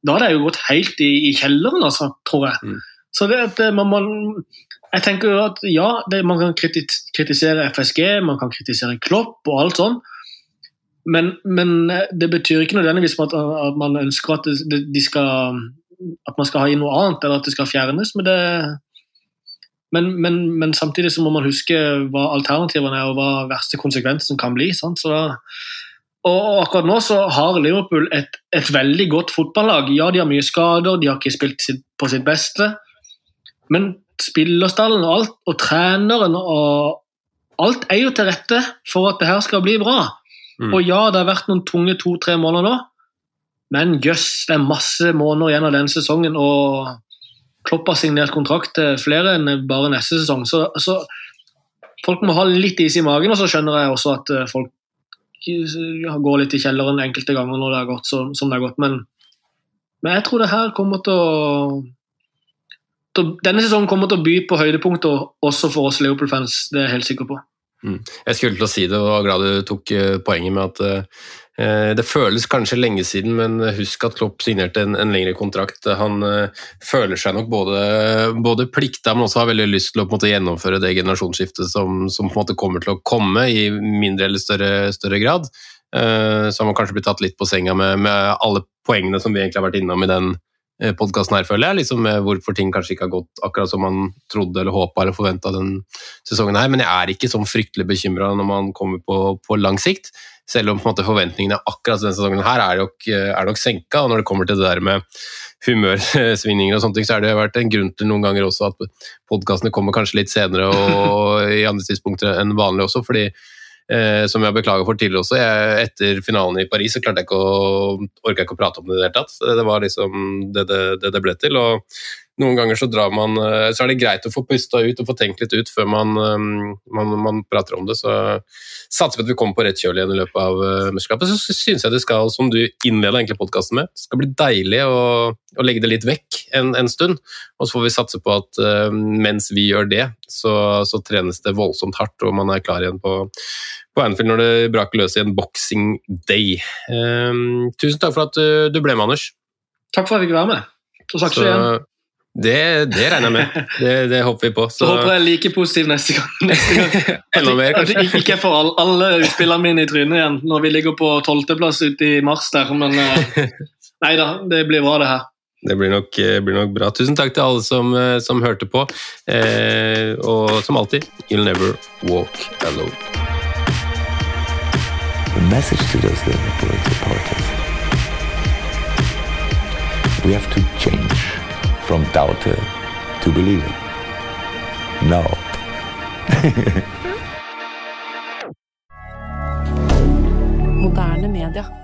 da hadde jeg jo gått helt i kjelleren, altså, tror jeg. Så det at jeg tenker jo at ja, man kan kritisere FSG, man kan kritisere Klopp og alt sånn, men det betyr ikke nødvendigvis at man ønsker at at man skal ha inn noe annet, eller at det skal fjernes, men samtidig så må man huske hva alternativene og hva verste konsekvensen kan bli, sant? Og akkurat nå så har Liverpool et veldig godt fotballag. Ja, de har mye skader, de har ikke spilt på sitt beste, men spillerstallen og alt, og treneren og alt jo til rette for at det her skal bli bra. Og ja, det har vært noen tunge 2-3 måneder nå, men jøss, det masse måneder igjen av denne sesongen, og Klopp har signert kontrakt til flere enn bare neste sesong, så folk må ha litt is i magen, og så skjønner jeg også at folk går litt i kjelleren enkelte ganger når det har gått som det har gått, men jeg tror det her kommer denne sesongen kommer til å by på høydepunkter også for oss Liverpool-fans, det jeg helt sikker på. Jeg skulle til å si det, og var glad du tok poenget med at det føles kanskje lenge siden, men husk at Klopp signerte en lengre kontrakt. Han føler seg nok både plikta, men også har veldig lyst til å på en måte gjennomføre det generasjonsskiftet som på en måte kommer til å komme i mindre eller større grad. Så han må kanskje bli tatt litt på senga med alle poengene som vi egentlig har vært innom i den podcasten her, føler jeg, liksom med hvorfor ting kanskje ikke har gått akkurat som man trodde eller håpet eller forventet den sesongen her, men jeg ikke sånn fryktelig bekymret når man kommer på lang sikt, selv om på en måte forventningene akkurat denne sesongen her nok senket, og når det kommer til det der med humørsvingninger og sånne ting, så har det vært en grunn til noen ganger også at podcastene kommer kanskje litt senere og i andre tidspunkter enn vanlig også, fordi som jeg beklager for tidligere også, etter finalen i Paris så orket jeg ikke å prate om det i det hele tatt. Det var liksom det ble til, og noen ganger så er det greit å få pustet ut og få tenkt litt ut før man prater om det, så satser vi at vi kommer på rett kjøl igjen i løpet av mesterskapet. Så synes jeg det skal, som du innleder egentlig podcasten med, det skal bli deilig å legge det litt vekk en stund, og så får vi satse på at mens vi gjør det, så trenes det voldsomt hardt, og man klar igjen på Anfield når det braker løs i en Boxing Day. Tusen takk for at du ble med, Anders. Takk for at jeg fikk være med. Så snakkes vi igjen. Det regner jeg med. Det håper vi på. Så håper jeg like positiv neste gang. Enda mer, kanskje. At jeg ikke får alle utspillene mine i trynet igjen, når vi ligger på 12. plass ute i mars der, men neida, det blir bra det her. Det blir nok bra. Tusen takk til alle som hørte på, og som alltid, you'll never walk alone. The message to those Liverpool supporters: we have to change from doubter to believer. No. Moderne media.